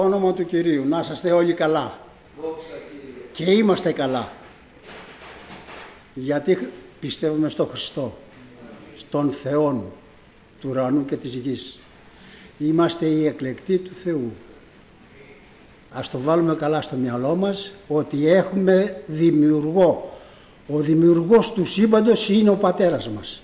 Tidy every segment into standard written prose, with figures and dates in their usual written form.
Όνομα του Κυρίου, να είσαστε όλοι καλά. Και είμαστε καλά. Γιατί πιστεύουμε στον Χριστό, στον Θεόν του ουρανού και της γης. Είμαστε οι εκλεκτοί του Θεού. Ας το βάλουμε καλά στο μυαλό μας ότι έχουμε δημιουργό. Ο δημιουργός του σύμπαντος είναι ο πατέρας μας.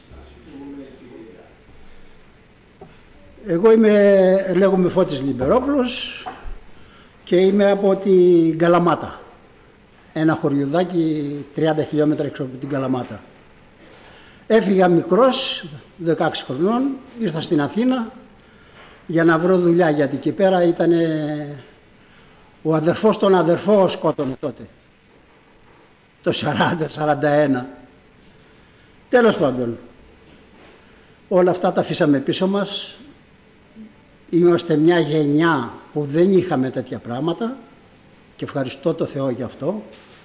Εγώ λέγομαι Φώτης Λιμπερόπουλος και είμαι από την Καλαμάτα. Ένα χωριουδάκι 30 χιλιόμετρα έξω από την Καλαμάτα. Έφυγα μικρός, 16 χρονών, ήρθα στην Αθήνα για να βρω δουλειά, γιατί εκεί πέρα ήταν ο αδερφός τον αδερφό σκότωνε τότε, το 40-41. Τέλος πάντων, όλα αυτά τα αφήσαμε πίσω μας. Είμαστε μια γενιά που δεν είχαμε τέτοια πράγματα και ευχαριστώ το Θεό για αυτό.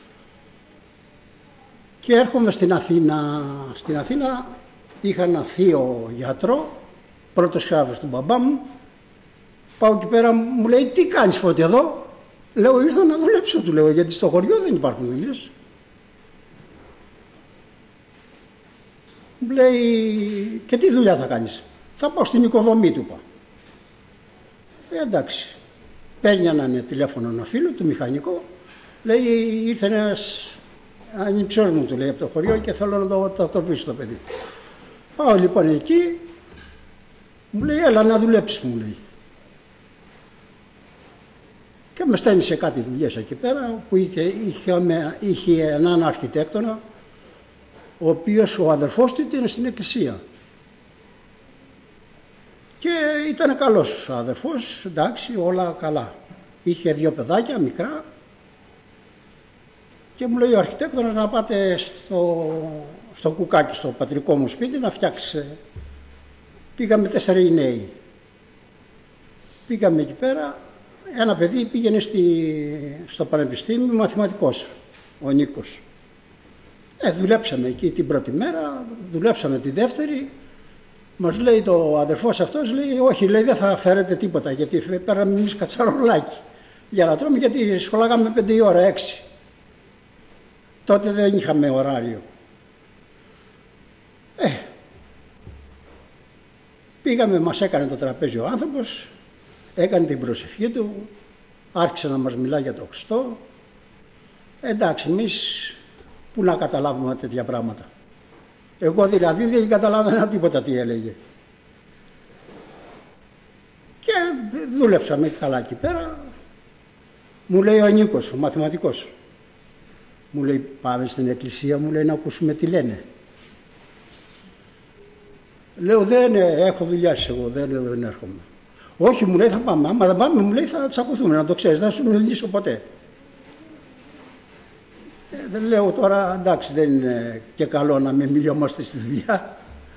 Και έρχομαι στην Αθήνα. Στην Αθήνα είχα ένα θείο γιατρό, πρώτος χράβος του μπαμπά μου. Πάω εκεί πέρα, μου λέει, τι κάνεις Φώτη εδώ? Λέω, ήρθα να δουλέψω, του λέω, γιατί στο χωριό δεν υπάρχουν δουλειές. Μου λέει, και τι δουλειά θα κάνεις? Θα πάω στην οικοδομή, του είπα. Εντάξει. Παίρνει έναν τηλέφωνο ένα φίλο του μηχανικό, λέει, ήρθε ένας ανιψιός μου, του λέει, από το χωριό και θέλω να το τακτοποιήσω το παιδί. Πάω λοιπόν εκεί, μου λέει, έλα να δουλέψεις, μου λέει. Και με στέλνει σε κάτι δουλειές εκεί πέρα που είχε έναν αρχιτέκτονα, ο οποίος ο αδερφός του ήταν στην εκκλησία. Και ήταν καλός ο αδερφός, εντάξει, όλα καλά. Είχε 2 παιδάκια μικρά και μου λέει ο αρχιτέκτονας να πάτε στο κουκάκι, στο πατρικό μου σπίτι, να φτιάξει. Πήγαμε 4 νέοι. Πήγαμε εκεί πέρα, ένα παιδί πήγαινε στο πανεπιστήμιο μαθηματικός, ο Νίκος. Δουλέψαμε εκεί την πρώτη μέρα, δουλέψαμε τη δεύτερη. Μας λέει το αδερφός αυτός, λέει, όχι, λέει, δεν θα φέρετε τίποτα, γιατί πέραμε εμείς κατσαρολάκι για να τρώμε, γιατί σχολάγαμε 5 η ώρα, 6. Τότε δεν είχαμε ωράριο. Πήγαμε, μας έκανε το τραπέζι ο άνθρωπος, έκανε την προσευχή του, άρχισε να μας μιλάει για τον Χριστό. Εντάξει, εμείς που να καταλάβουμε τέτοια πράγματα. Εγώ δηλαδή δεν καταλάβαινα τίποτα τι έλεγε. Και δούλεψαμε καλά εκεί πέρα. Μου λέει ο Νίκος, ο μαθηματικός, μου λέει, πάμε στην εκκλησία, μου λέει, να ακούσουμε τι λένε. Λέω, δεν έχω δουλειάσει εγώ, δεν έρχομαι. Όχι, μου λέει, θα πάμε. Άμα δεν πάμε, μου λέει, θα τσακωθούμε, να το ξέρεις, δεν σου μιλήσω ποτέ. Δεν λέω τώρα, εντάξει, δεν είναι και καλό να μην μιλιόμαστε στη δουλειά.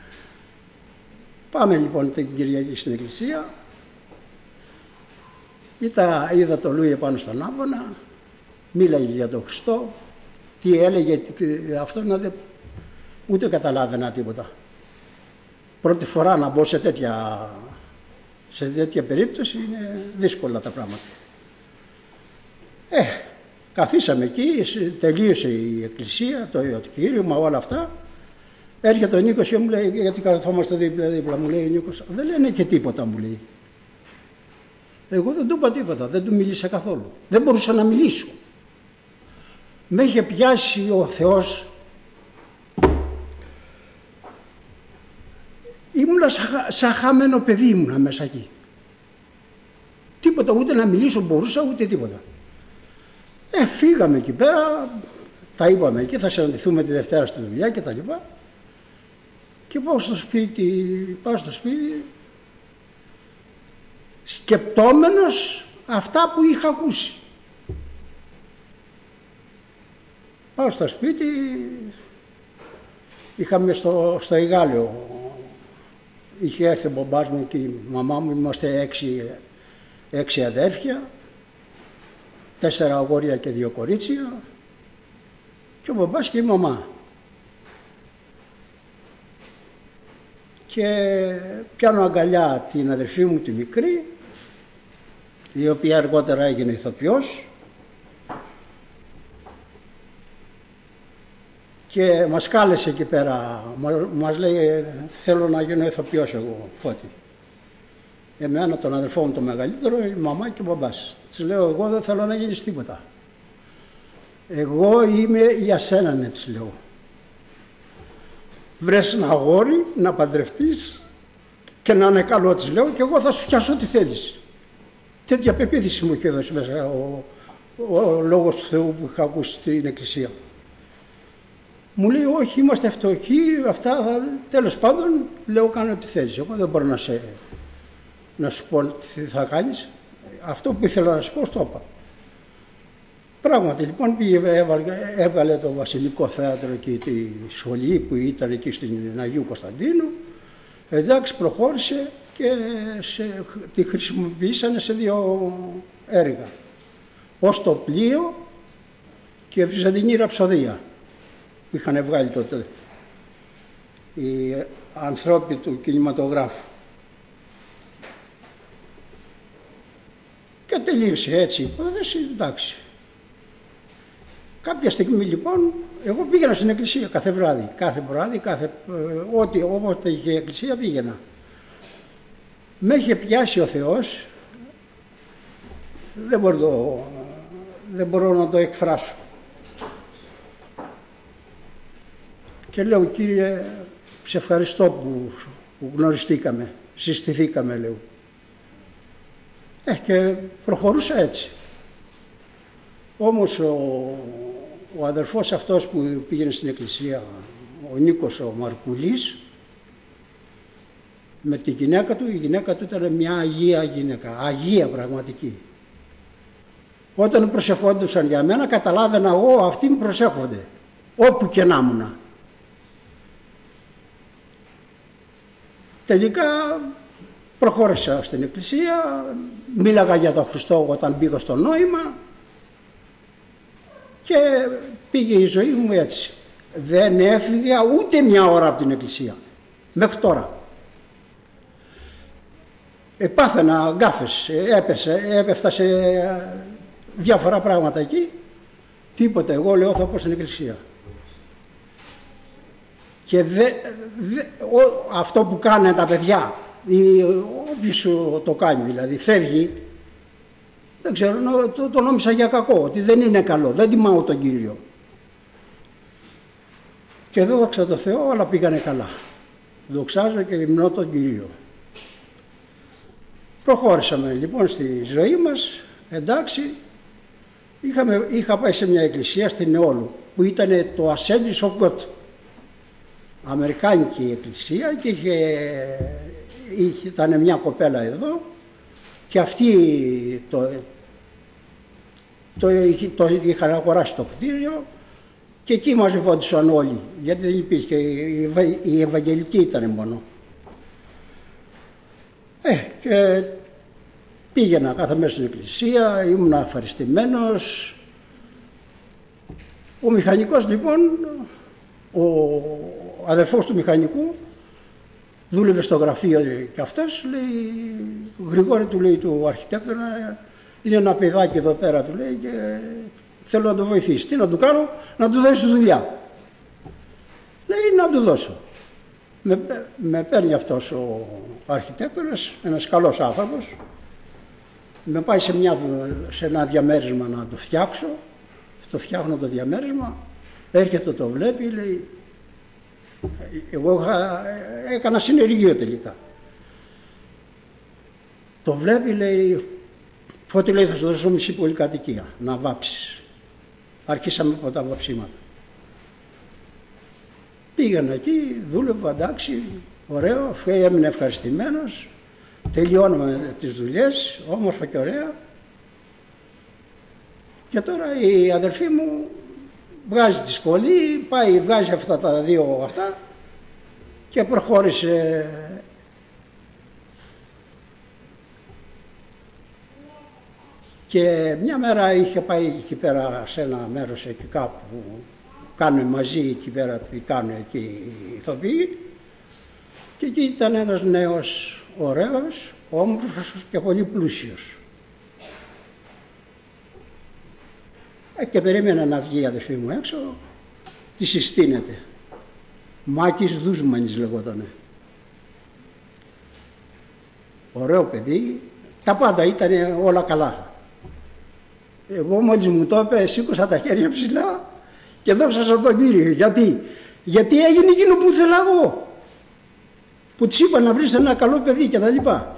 Πάμε λοιπόν την Κυριακή στην εκκλησία. Είδα το Λούι πάνω στον άμβονα, μίλαγε για τον Χριστό, τι έλεγε αυτό, ούτε καταλάβαινα τίποτα. Πρώτη φορά να μπω σε τέτοια περίπτωση είναι δύσκολα τα πράγματα. Καθίσαμε εκεί, τελείωσε η εκκλησία, το κήρυγμα, όλα αυτά. Έρχεται ο Νίκος και μου λέει, γιατί καθόμαστε δίπλα, μου λέει ο Νίκος, δεν λένε και τίποτα, μου λέει. Εγώ δεν του είπα τίποτα, δεν του μίλησα καθόλου. Δεν μπορούσα να μιλήσω. Με είχε πιάσει ο Θεός. Ήμουνα σαν χαμένο παιδί, ήμουνα μέσα εκεί. Τίποτα, ούτε να μιλήσω μπορούσα, ούτε τίποτα. Φύγαμε εκεί πέρα, τα είπαμε εκεί, θα συναντηθούμε τη Δευτέρα στη δουλειά και τα λοιπά. Και πάω στο σπίτι, σκεπτόμενος αυτά που είχα ακούσει. Πάω στο σπίτι, είχαμε στο Ιγάλιο, είχε έρθει ο μπαμπάς μου και η μαμά μου, είμαστε 6 αδέρφια, 4 αγόρια και 2 κορίτσια και ο μπαμπάς και η μαμά. Και πιάνω αγκαλιά την αδερφή μου τη μικρή η οποία αργότερα έγινε ηθοποιός και μας κάλεσε εκεί πέρα, μας λέει θέλω να γίνω ηθοποιός εγώ, Φώτη. Εμένα, τον αδελφό μου το μεγαλύτερο, η μαμά και ο μπαμπάς. Της λέω εγώ δεν θέλω να γίνεις τίποτα. Εγώ είμαι για σένα, ναι, της λέω. Βρες ένα αγόρι να παντρευτείς και να είναι καλό, της λέω, και εγώ θα σου φτιάσω ό,τι θέλεις. Τέτοια πεποίθηση μου είχε δώσει μέσα ο λόγος του Θεού που είχα ακούσει στην εκκλησία. Μου λέει όχι, είμαστε φτωχοί, αυτά, τέλος πάντων, λέω κάνω ό,τι θέλεις. Εγώ δεν μπορώ να σου πω τι θα κάνεις. Αυτό που ήθελα να σου πω, στο είπα. Πράγματι λοιπόν έβγαλε το Βασιλικό Θέατρο και τη σχολή που ήταν εκεί στην Αγίου Κωνσταντίνου. Εντάξει, προχώρησε και τη χρησιμοποιήσανε σε 2 έργα. Ως το πλοίο και Βυζαντινή Ραψοδία που είχαν βγάλει τότε οι ανθρώποι του κινηματογράφου. Και τελείωσε έτσι η υπόθεση, εντάξει. Κάποια στιγμή λοιπόν, εγώ πήγαινα στην εκκλησία κάθε βράδυ, όποτε είχε εκκλησία πήγαινα. Με είχε πιάσει ο Θεός, δεν μπορώ να το εκφράσω. Και λέω, Κύριε, σε ευχαριστώ που γνωριστήκαμε, συστηθήκαμε, λέω. Και προχωρούσα έτσι. Όμως ο αδερφός αυτός που πήγαινε στην εκκλησία, ο Νίκος ο Μαρκουλής, με τη γυναίκα του, η γυναίκα του ήταν μια αγία γυναίκα, αγία πραγματική. Όταν προσευχόντουσαν για μένα, καταλάβαινα αυτοί με προσεύχονται, όπου και να ήμουνα. Τελικά προχώρησα στην εκκλησία, μίλαγα για τον Χριστό όταν πήγα στο νόημα και πήγε η ζωή μου έτσι. Δεν έφυγα ούτε μια ώρα από την εκκλησία, μέχρι τώρα. Πάθαινα γκάφες, έπεφτα σε διάφορα πράγματα εκεί, τίποτε, εγώ λέω θα πω στην εκκλησία. Και αυτό που κάνουν τα παιδιά, ή όποιος το κάνει δηλαδή, φεύγει, δεν ξέρω, το νόμισα για κακό, ότι δεν είναι καλό, δεν τιμάω τον Κύριο. Και εδώ δόξα τω Θεώ, όλα πήγανε καλά. Δοξάζω και υμνώ τον Κύριο. Προχώρησαμε λοιπόν στη ζωή μας, εντάξει. Είχα πάει σε μια εκκλησία στην Νεόλου, που ήταν το Assemblies of God, αμερικάνικη εκκλησία, και ήταν μια κοπέλα εδώ και αυτή το είχαν αγοράσει το κτίριο και εκεί μαζευόντουσαν όλοι, γιατί δεν υπήρχε, η Ευαγγελική ήταν μόνο. Και πήγαινα κάθε μέρα στην εκκλησία, ήμουν ευχαριστημένος. Ο μηχανικός λοιπόν, ο αδερφός του μηχανικού, δούλευε στο γραφείο και αυτός, λέει, Γρηγόρη, του λέει, του αρχιτέκτονα, είναι ένα παιδάκι εδώ πέρα, του λέει, και θέλω να το βοηθήσει. Τι να του κάνω? Να του δώσει δουλειά. Λέει, να του δώσω. Με παίρνει αυτός ο αρχιτέκτονας, ένας καλός άνθρωπος, με πάει σε ένα διαμέρισμα να το φτιάξω, το φτιάχνω το διαμέρισμα, έρχεται, το βλέπει, λέει, εγώ έκανα συνεργείο τελικά. Το βλέπει, λέει, Φώτη, λέει, θα σου δώσω μισή πολυκατοικία να βάψεις. Αρχίσαμε από τα βαψίματα. Πήγαινα εκεί, δούλευα, εντάξει, ωραίο, έμεινε ευχαριστημένος, τελειώναμε τις δουλειές, όμορφα και ωραία. Και τώρα η αδερφή μου βγάζει τη σχολή, βγάζει αυτά τα 2 αυτά και προχώρησε. Και μια μέρα είχε πάει εκεί πέρα σε ένα μέρος εκεί κάπου που κάνουν μαζί εκεί πέρα, τι κάνουν εκεί οι ηθοποιοί, και εκεί ήταν ένας νέος ωραίος, όμορφος και πολύ πλούσιος. Και περίμενα να βγει η αδερφή μου έξω, τη συστήνεται. Μάκης Δούσμανης λεγότανε. Ωραίο παιδί, τα πάντα ήταν όλα καλά. Εγώ μόλις μου το είπε, σήκωσα τα χέρια ψηλά και δόξασα τον Κύριο. Γιατί έγινε εκείνο που ήθελα εγώ. Που της είπα να βρεις ένα καλό παιδί και τα λοιπά.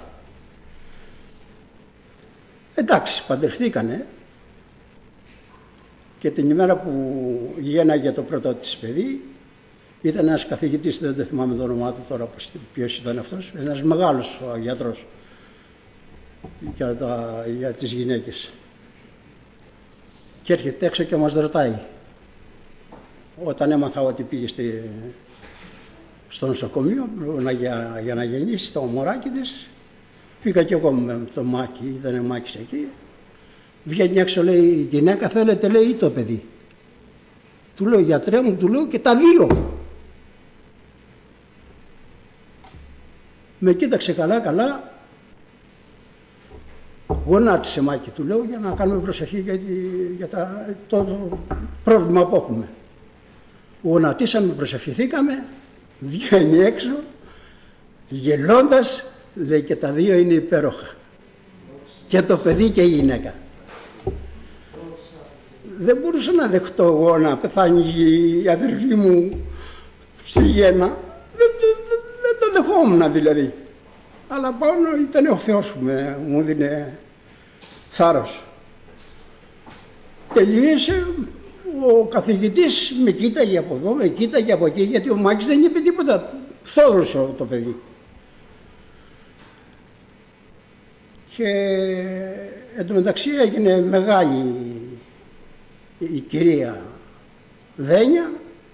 Εντάξει, παντρευτήκανε. Και την ημέρα που γένναγε το πρώτο της παιδί, ήταν ένας καθηγητής, δεν θυμάμαι το όνομά του τώρα ποιος ήταν αυτός, ένας μεγάλος γιατρός για τις γυναίκες. Και έρχεται έξω και μας ρωτάει, όταν έμαθα ότι πήγε στο νοσοκομείο για να γεννήσει το μωράκι της, πήγα και εγώ με το Μάκη, ήταν Μάκης εκεί. Βγαίνει έξω, λέει, η γυναίκα θέλετε, λέει, ή το παιδί. Του λέω, γιατρέ μου, του λέω, και τα δύο. Με κοίταξε καλά, γονάτισε Μάκη, του λέω, για να κάνουμε προσευχή για το πρόβλημα που έχουμε. Γονατίσαμε, προσευχηθήκαμε, βγαίνει έξω, γελώντας, λέει, και τα δύο είναι υπέροχα. Και το παιδί και η γυναίκα. Δεν μπορούσα να δεχτώ εγώ να πεθάνει η αδερφή μου στη γέννα. Δεν το δεχόμουν δηλαδή. Αλλά πάνω ήταν ο Θεός που μου δίνε θάρρος. Τελείωσε, ο καθηγητής με κοίταγε από εδώ, με κοίταγε από εκεί, γιατί ο Μάκης δεν είπε τίποτα. Θόρωσε το παιδί. Και εν τω μεταξύ έγινε μεγάλη η κυρία Δένια.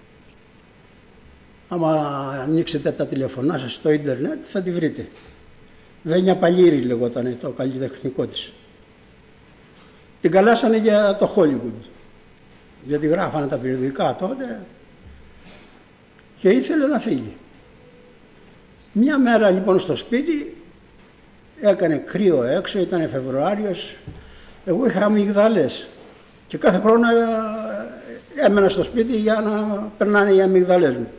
Άμα ανοίξετε τα τηλεφωνά σας στο ίντερνετ θα τη βρείτε. Δένια Παλήρη λεγόταν το καλλιτεχνικό της. Την καλάσανε για το Hollywood, γιατί γράφανε τα περιοδικά τότε και ήθελε να φύγει. Μια μέρα λοιπόν στο σπίτι, έκανε κρύο έξω, ήταν Φεβρουάριος, εγώ είχα αμυγδαλές και κάθε χρόνο έμενα στο σπίτι για να περνάνε οι αμυγδαλές μου.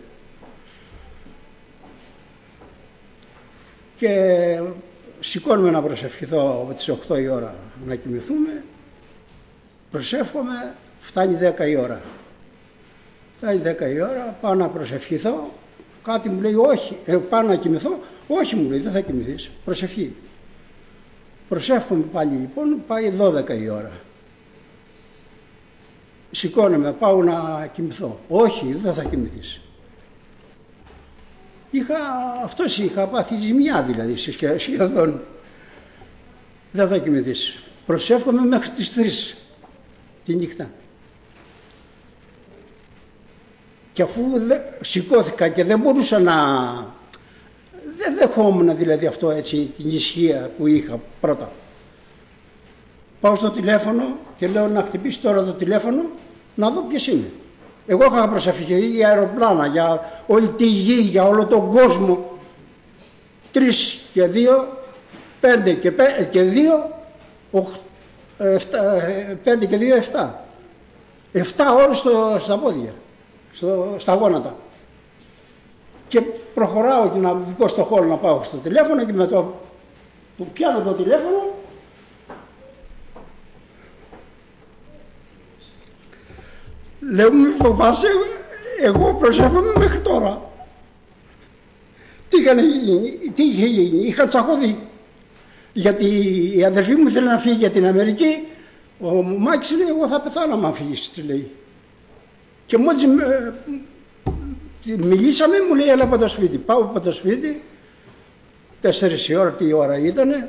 Και σηκώνουμε να προσευχηθώ από τις 8 η ώρα να κοιμηθούμε, προσεύχομαι, φτάνει 10 η ώρα. Φτάνει 10 η ώρα, πάω να προσευχηθώ, κάτι μου λέει όχι, πάω να κοιμηθώ, όχι μου λέει, δεν θα κοιμηθείς, προσευχή. Προσεύχομαι πάλι λοιπόν, πάει 12 η ώρα. Σηκώνομαι, πάω να κοιμηθώ, όχι, δεν θα κοιμηθείς. Είχα πάθει ζημιά δηλαδή σχεδόν. Δεν θα κοιμηθείς. Προσεύχομαι μέχρι τις 3 τη νύχτα. Και αφού σηκώθηκα και δεν μπορούσα δεν δεχόμουν δηλαδή αυτό έτσι την ισχύα που είχα πρώτα. Πάω στο τηλέφωνο και λέω να χτυπήσει τώρα το τηλέφωνο να δω ποιος είναι. Εγώ είχα προσευχηθεί για αεροπλάνα, για όλη τη γη, για όλο τον κόσμο. 3 και 2, 5 και 2, 5 και 2, 7. 7 ώρες στα πόδια, στα γόνατα. Και προχωράω και να βγω στο χώρο να πάω στο τηλέφωνο και με το που πιάνω το τηλέφωνο λέω μη φοβάσαι, εγώ προσεύχομαι μέχρι τώρα. Τι είχε γίνει, είχα τσακωθεί. Γιατί η αδερφή μου ήθελε να φύγει για την Αμερική, ο Μάκης λέει εγώ θα πεθάνω άμα φύγεις, της λέει. Και μόλις μιλήσαμε μου λέει έλα από το σπίτι. Πάω από το σπίτι, 4 η ώρα, τι ώρα ήτανε,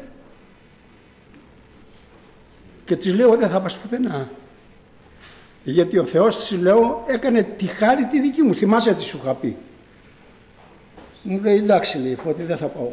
και της λέω δεν θα πας πουθενά. Γιατί ο Θεός της λέω έκανε τη χάρη τη δική μου, θυμάσαι τι σου είχα πει. Μου λέει εντάξει λέει Φώτη δεν θα πάω.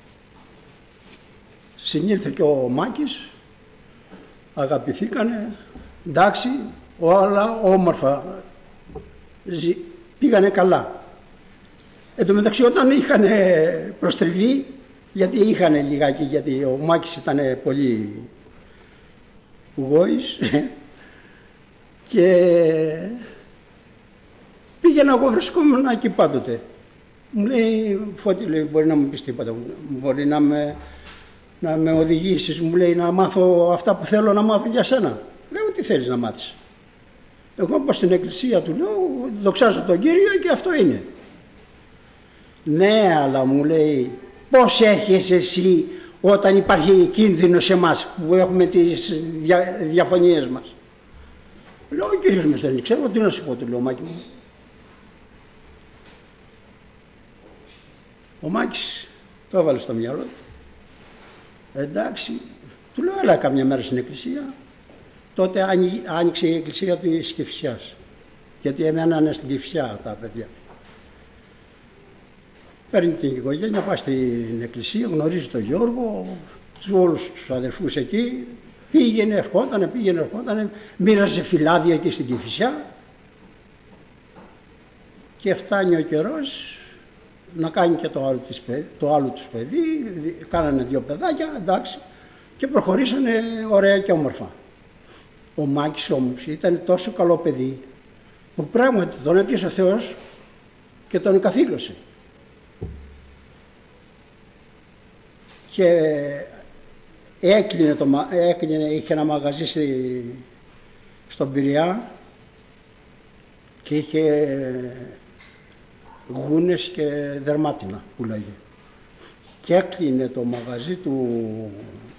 Συνήλθε και ο Μάκης, αγαπηθήκανε, εντάξει, όλα όμορφα, πήγανε καλά. Εν τω μεταξύ όταν είχαν προστριβεί, γιατί είχαν λιγάκι, γιατί ο Μάκης ήταν πολύ γόης, Και πήγαινα, εγώ βρισκόμουν εκεί πάντοτε. Μου λέει, Φώτη, λέει, μπορεί να μου πεις τίποτα, μπορεί να με οδηγήσεις, μου λέει, να μάθω αυτά που θέλω να μάθω για σένα. Λέω, τι θέλεις να μάθεις? Εγώ πάω στην εκκλησία, του λέω, δοξάζω τον Κύριο και αυτό είναι. Ναι, αλλά μου λέει, πώς έχεις εσύ όταν υπάρχει κίνδυνο σε εμάς που έχουμε τις διαφωνίες μας? Λέω, ο Κύριος με στέλνει, ξέρω τι να σου πω, του λέω, Μάκη μου. Ο Μάκης το έβαλε στο μυαλό του. Εντάξει, του λέω, έλα καμιά μέρα στην εκκλησία. Τότε άνοιξε η εκκλησία της Κηφισιάς, γιατί εμένα είναι στην Κηφισιά τα παιδιά. Παίρνει την οικογένεια, πάει στην εκκλησία, γνωρίζει τον Γιώργο, όλους τους αδερφούς εκεί, πήγαινε, ερχότανε, μοίραζε φυλάδια εκεί στην Κηφισιά και φτάνει ο καιρός να κάνει και το άλλο τους παιδί, κάνανε 2 παιδάκια, εντάξει, και προχωρήσανε ωραία και όμορφα. Ο Μάκης όμως ήταν τόσο καλό παιδί που πράγματι τον έπιασε ο Θεός και τον καθήλωσε. Και είχε ένα μαγαζί στον Πειραιά και είχε γούνες και δερμάτινα που λέγε. Και έκλεινε το μαγαζί του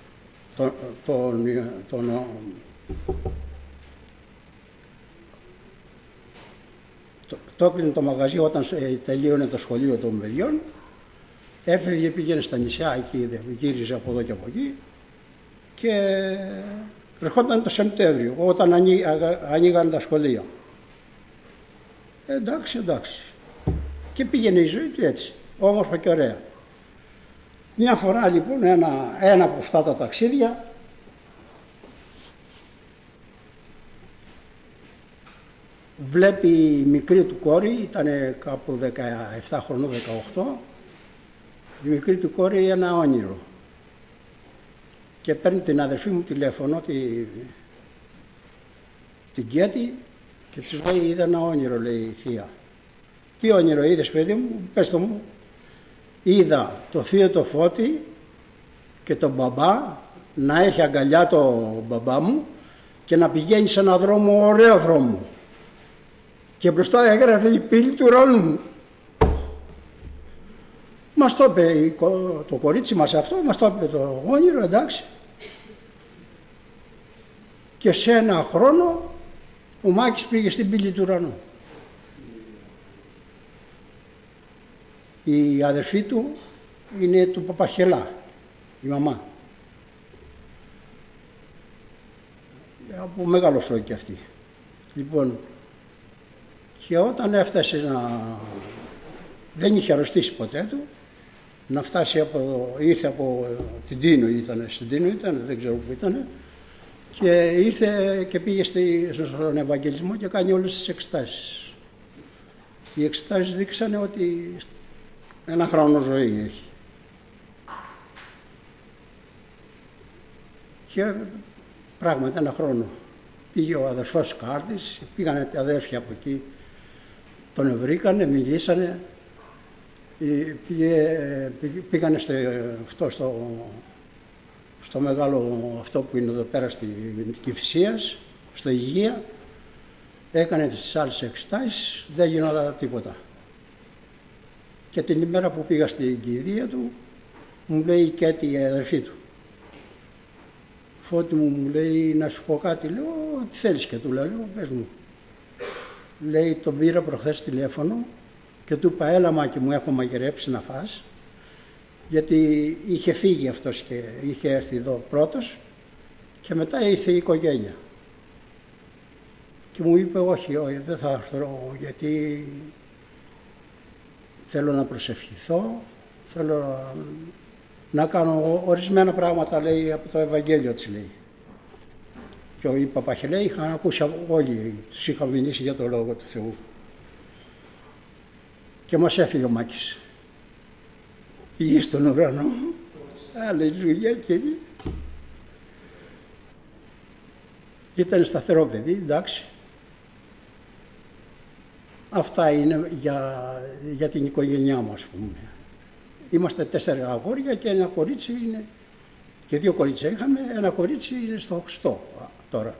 το έκλεινε το μαγαζί όταν τελείωνε το σχολείο των παιδιών. Έφευγε, πήγαινε στα νησιά εκεί, γύριζε από εδώ και από εκεί και ερχόταν το Σεπτέμβριο όταν ανοίγαν τα σχολεία. Εντάξει. Και πήγαινε η ζωή του έτσι, όμορφα και ωραία. Μια φορά λοιπόν ένα από αυτά τα ταξίδια βλέπει η μικρή του κόρη, ήταν κάπου 17 χρονών, 18, η μικρή του κόρη ένα όνειρο και παίρνει την αδερφή μου τηλέφωνο, την Κέτη, και της λέει, είδα ένα όνειρο, λέει η θεία. Τι όνειρο είδες, παιδί μου? Πες το μου. Είδα το θείο το Φώτη και τον μπαμπά να έχει αγκαλιά το μπαμπά μου και να πηγαίνει σε ένα δρόμο, ωραίο δρόμο, και μπροστά έγραφε η πύλη του ουρανού μου. Μας το είπε το κορίτσι μας αυτό, μας το είπε το όνειρο, εντάξει. Και σε ένα χρόνο ο Μάκης πήγε στην πύλη του ουρανού. Η αδερφή του είναι του Παπαχελά, η μαμά. Από μεγάλο σόι και αυτή. Λοιπόν, και όταν έφτασε δεν είχε αρρωστήσει ποτέ του, να φτάσει ήρθε από την Τίνο, στην Τίνο ήταν, δεν ξέρω που ήταν, και ήρθε και πήγε στον Ευαγγελισμό και κάνει όλες τις εξετάσεις. Οι εξετάσεις δείξανε ότι 1 χρόνο ζωή έχει. Και πράγματι 1 χρόνο. Πήγε ο αδερφός Κάρδης, πήγανε τα αδέρφια από εκεί, τον βρήκανε, μιλήσανε, πήγανε στο μεγάλο αυτό που είναι εδώ πέρα στην Κηφισίας, στο Υγεία, έκανε τις άλλες εξετάσεις, δεν γινόταν τίποτα. Και την ημέρα που πήγα στην κηδεία του, μου λέει η Κέτη, η αδερφή του, Φώτη μου λέει, να σου πω κάτι. Λέω, τι θέλεις? Και του λέω, πες μου. Λέει, τον πήρα προχθές τηλέφωνο και του είπα, έλα Μάκη μου, έχω μαγειρέψει να φας, γιατί είχε φύγει αυτός και είχε έρθει εδώ πρώτος και μετά ήρθε η οικογένεια. Και μου είπε, όχι, δεν θα έρθω, γιατί θέλω να προσευχηθώ, θέλω να κάνω ορισμένα πράγματα, λέει, από το Ευαγγέλιο της, λέει. Και οι Παπαχελαίοι είχαν ακούσει όλοι, τους είχαν μιλήσει για το Λόγο του Θεού. Και μας έφυγε ο Μάκης. Πήγε στον ουρανό. Αλληλούια, Κύριε. Ήταν σταθερό παιδί, εντάξει. Αυτά είναι για την οικογένειά μου, ας πούμε. Είμαστε 4 αγόρια και ένα κορίτσι είναι, και 2 κορίτσια είχαμε, ένα κορίτσι είναι στο 8 τώρα.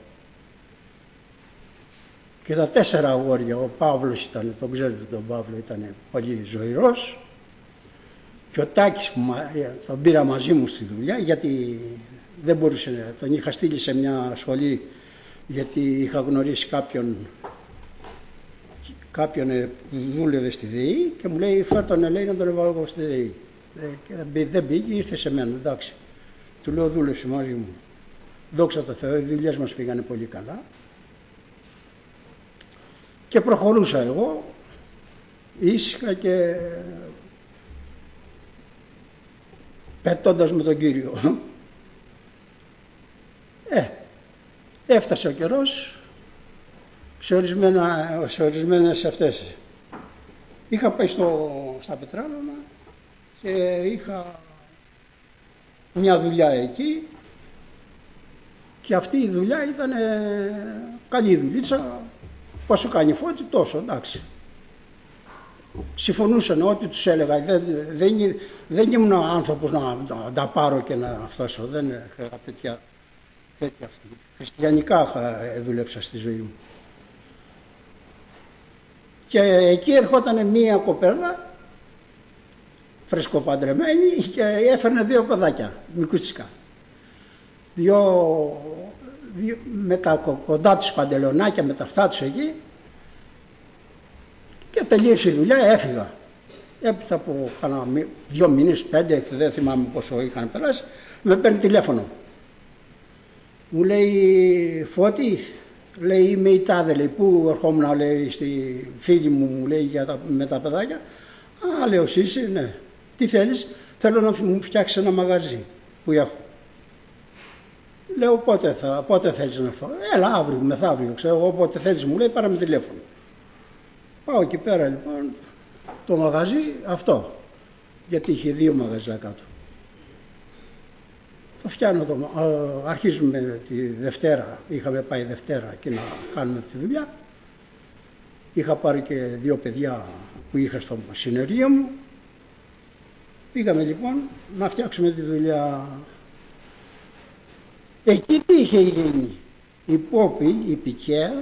Και τα 4 αγόρια, ο Παύλος ήταν, τον ξέρετε τον Παύλο, ήταν πολύ ζωηρός, και ο Τάκης που τον πήρα μαζί μου στη δουλειά, γιατί δεν μπορούσε, τον είχα στείλει σε μια σχολή, γιατί είχα γνωρίσει κάποιον που δούλευε στη ΔΕΗ και μου λέει φέρ τον, λέει, να τον βάλω στη ΔΕΗ. Δεν πήγε, ήρθε σε μένα, εντάξει. Του λέω δούλεψε μαζί μου. Δόξα τω Θεώ, οι δουλειές μας πήγανε πολύ καλά. Και προχωρούσα εγώ ήσυχα και πετώντας με τον Κύριο. Έφτασε ο καιρός σε ορισμένες αυτές. Είχα πάει στα Πετράλωνα και είχα μια δουλειά εκεί, και αυτή η δουλειά ήταν καλή δουλίτσα, πόσο κάνει Φώτη τόσο, εντάξει. Συμφωνούσαν ό,τι τους έλεγα, δεν ήμουν άνθρωπος να τα πάρω και να φτάσω, δεν είχα τέτοια αυτή. Χριστιανικά δούλεψα στη ζωή μου. Και εκεί ερχόταν μία κοπέλα φρεσκοπαντρεμένη και έφερνε 2 παιδάκια μικρούτσικα, με τα κοντά τους παντελονάκια, με τα αυτά τους εκεί, και τελείωσε η δουλειά, έφυγα. Έπειτα από 2 μήνες, 5, δεν θυμάμαι πόσο είχαν περάσει, με παίρνει τηλέφωνο. Μου λέει Φώτη, λέει είμαι η τάδε, λέει, πού ερχόμουν, λέει, στη φίλη μου, λέει, με τα παιδάκια. Α, λέω εσύ είσαι, ναι. Τι θέλεις? Θέλω να μου φτιάξεις ένα μαγαζί που έχω. Λέω πότε θέλεις να έρθω? Έλα αύριο, μεθαύριο, ξέρω εγώ, πότε θέλεις, μου λέει, πάρε με τηλέφωνο. Πάω εκεί πέρα λοιπόν, το μαγαζί αυτό, γιατί είχε 2 μαγαζιά κάτω. Το φτιάνω, αρχίζουμε τη Δευτέρα, είχαμε πάει Δευτέρα και να κάνουμε τη δουλειά. Είχα πάρει και 2 παιδιά που είχα στο συνεργείο μου. Πήγαμε λοιπόν να φτιάξουμε τη δουλειά. Εκεί τι είχε γίνει? Η Πόπη, η Πικαία,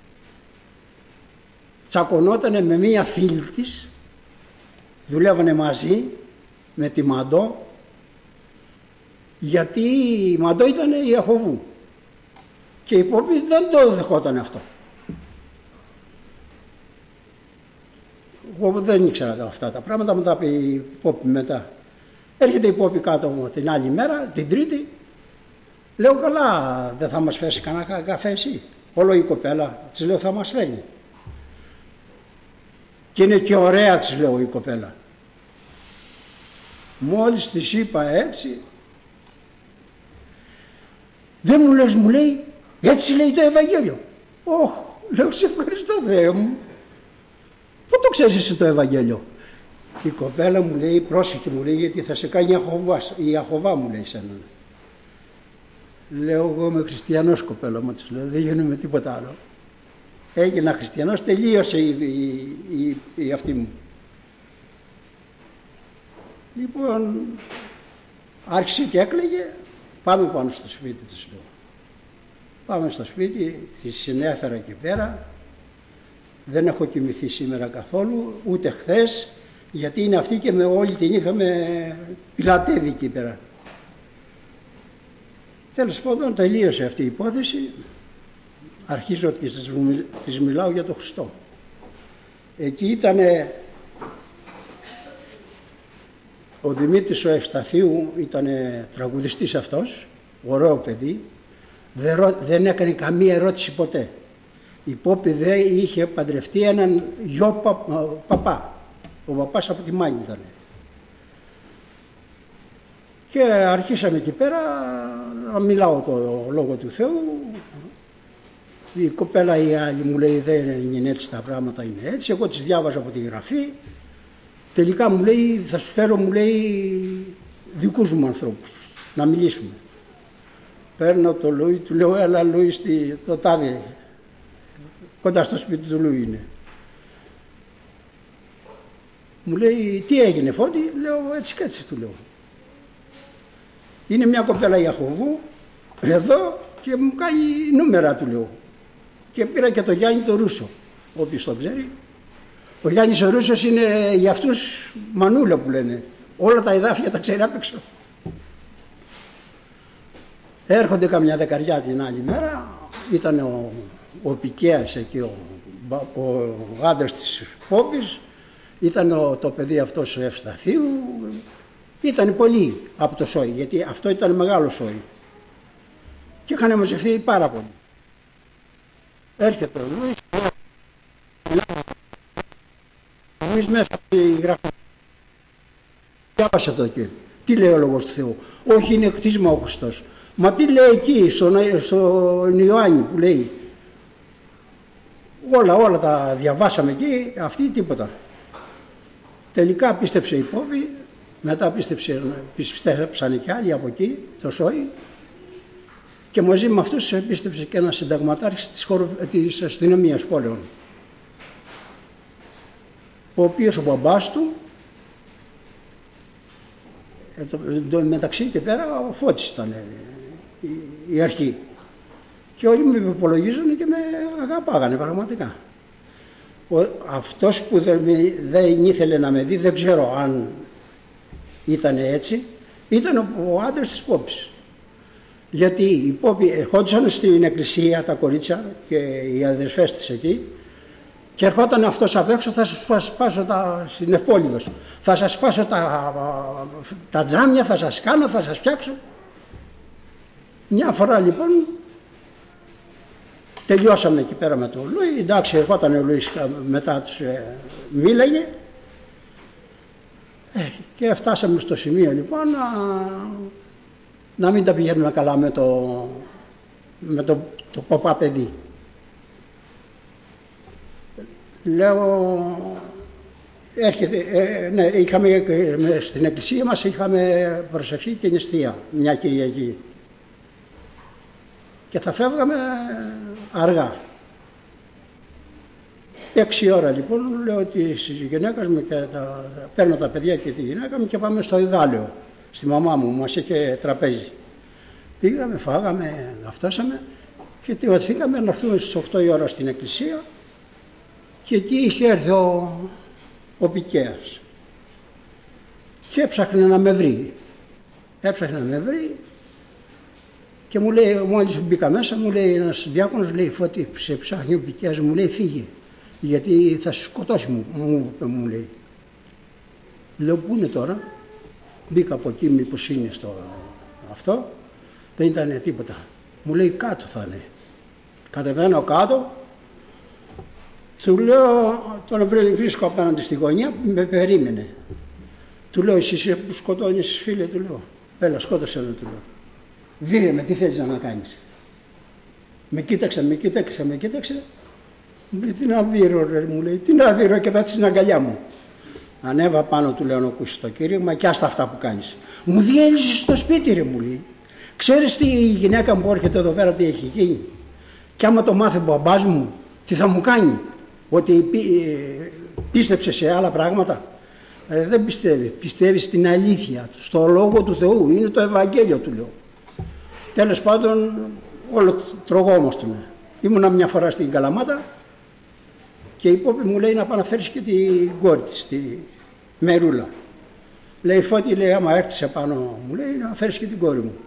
τσακωνότανε με μία φίλη της, δουλεύανε μαζί με τη Μαντώ, γιατί η Μαντώ ήταν η Ιεχωβού και η Πόπη δεν το δεχόταν αυτό. Εγώ δεν ήξερα αυτά τα πράγματα, μου τα είπε η Πόπη μετά. Έρχεται η Πόπη κάτω την άλλη μέρα, την Τρίτη, λέω καλά, δεν θα μας φέρεις κανένα καφέ εσύ? Όλο η κοπέλα, της λέω, θα μας φέρει. Και είναι και ωραία, της λέω, η κοπέλα. Μόλις της είπα έτσι, δεν μου λες, μου λέει, έτσι λέει το Ευαγγέλιο. Όχ, λέω, σε ευχαριστώ Θεέ μου. Πού το ξέρεις εσύ το Ευαγγέλιο? Η κοπέλα μου λέει, πρόσεχε, μου λέει, γιατί θα σε κάνει η Ιαχωβά, μου λέει σένα. Λέω, εγώ είμαι χριστιανός, κοπέλα μου, της λέω, δεν γίνομαι τίποτα άλλο. Έγινα χριστιανός, τελείωσε η αυτή μου. Λοιπόν, άρχισε και έκλαιγε, πάμε πάνω στο σπίτι της, λέω. Πάμε στο σπίτι, τη συνέφερα εκεί πέρα. Δεν έχω κοιμηθεί σήμερα καθόλου, ούτε χθες, γιατί είναι αυτή και με όλη την είχαμε πιλατεύει εκεί πέρα. Τέλος πάντων, τελείωσε αυτή η υπόθεση. Αρχίζω και της μιλάω για τον Χριστό. Εκεί ήταν ο Δημήτρης ο Ευσταθίου, ήταν τραγουδιστής αυτός, ωραίο παιδί, δεν έκανε καμία ερώτηση ποτέ. Η Πόπη δεν είχε παντρευτεί έναν γιο παπά. Ο παπάς από τη Μάνη ήταν. Και αρχίσαμε εκεί πέρα να μιλάω το λόγο του Θεού. Η κοπέλα η άλλη μου λέει δεν είναι έτσι τα πράγματα, είναι έτσι. Εγώ της διάβαζα από τη Γραφή. Τελικά μου λέει θα σου φέρω, μου λέει, δικούς μου ανθρώπους να μιλήσουμε. Παίρνω το Λούι, του λέω έλα Λούι το τάδε, κοντά στο σπίτι του Λούι είναι. Μου λέει, τι έγινε Φώτη? Λέω, έτσι και έτσι, του λέω. Είναι μια κοπέλα Ιαχωβού εδώ και μου κάνει νούμερα, του λέω. Και πήρα και το Γιάννη το Ρούσο, όποιος το ξέρει. Ο Γιάννης ο Ρούσος είναι για αυτούς μανούλα που λένε. Όλα τα εδάφια τα ξέρει απ' έξω. Έρχονται καμιά δεκαριά την άλλη μέρα. Ήταν ο Πικέας εκεί, ο άντρας της Πόπης. Ήταν το παιδί αυτός ο Ευσταθίου. Ήταν πολλοί από το σόι, γιατί αυτό ήταν μεγάλο σόι. Και είχαν μαζευτεί πάρα πολύ. Έρχεται ο Λούις. Ο Λούις μέσα από τη γράφη. Διάβασε το εκεί. Τι λέει ο Λόγος του Θεού? Όχι, είναι κτίσμα ο Χριστός. Μα τι λέει εκεί στον Ιωάννη που λέει? Όλα τα διαβάσαμε εκεί, αυτή τίποτα. Τελικά πίστεψε η Πόπη, μετά πίστεψαν και άλλοι από εκεί, το σόι, και μαζί με αυτούς πίστεψε και ένας συνταγματάρχης της αστυνομίας πόλεων, ο οποίος ο μπαμπάς του, μεταξύ και πέρα ο Φώτης ήταν η αρχή. Και όλοι με υπολογίζουν και με αγαπάγανε πραγματικά. Αυτός που δεν ήθελε να με δει, δεν ξέρω αν ήταν έτσι, ήταν ο άντρας της Πόπης. Γιατί οι Πόποι ερχόντουσαν στην εκκλησία, τα κορίτσια και οι αδερφές της εκεί, και ερχόταν αυτός απ' έξω, θα σας σπάσω στην Ευπόλυδος, θα σας σπάσω τα τζάμια, θα σας κάνω, θα σας φτιάξω. Μια φορά λοιπόν τελειώσαμε εκεί πέρα με τον Λούι, εντάξει, ερχόταν ο Λούις μετά, τους μίλαγε, και φτάσαμε στο σημείο λοιπόν να μην τα πηγαίνουμε καλά με το παπά παιδί. Λέω, έρχεται, ναι, στην εκκλησία μας είχαμε προσευχή και νηστεία μια Κυριακή και θα φεύγαμε αργά. 6 ώρα λοιπόν λέω της γυναίκας μου και παίρνω τα παιδιά και τη γυναίκα μου και πάμε στο Ιγάλαιο, στη μαμά μου, μας είχε τραπέζι. Πήγαμε, φάγαμε, φτάσαμε και τιμωθήκαμε να έρθουμε στις 8 η ώρα στην εκκλησία, και εκεί είχε έρθει ο Πικέας και έψαχνε να με βρει. Και μου λέει, μόλις μπήκα μέσα, μου λέει ένας διάκονος, λέει, Φώτη, σε ψάχνει ο Πικέας, μου λέει, φύγε, γιατί θα σε σκοτώσει, μου λέει. Λέω, πού είναι τώρα? Μπήκα από εκεί, μήπως είναι στο αυτό? Δεν ήταν τίποτα. Μου λέει, κάτω θα είναι. Κατεβαίνω κάτω, του λέω, τον βρίσκω απέναντι στη γωνία, με περίμενε. Του λέω, εσύ είσαι που σκοτώνεις, φίλε? Του λέω, έλα, σκότωσε με, του λέω. Δίνε με, τι θέλεις να κάνεις? Με κοίταξε. Μου λέει, τι να δείρω ρε, μου λέει, τι να δείρω, και πέτσε στην αγκαλιά μου. Ανέβα πάνω, του λέω, να ακούσεις το κήρυγμα και άστα αυτά που κάνεις. Μου διέλυσες στο σπίτι ρε, μου λέει. Ξέρεις τι η γυναίκα μου που έρχεται εδώ πέρα τι έχει γίνει? Κι άμα το μάθει ο μπαμπάς μου, τι θα μου κάνει? Ότι πίστεψε σε άλλα πράγματα? Δεν πιστεύει. Πιστεύει στην αλήθεια, στο Λόγο του Θεού. Είναι το Ευαγγέλιο, του λέω. Τέλος πάντων, όλο τρογόμαστε. Ήμουνα μια φορά στην Καλαμάτα και η Πόπη μου λέει να πάω να φέρεις και την κόρη της, τη Μερούλα. Λέει, Φώτη, λέει, άμα έρθεις επάνω, μου λέει, να φέρεις και την κόρη μου.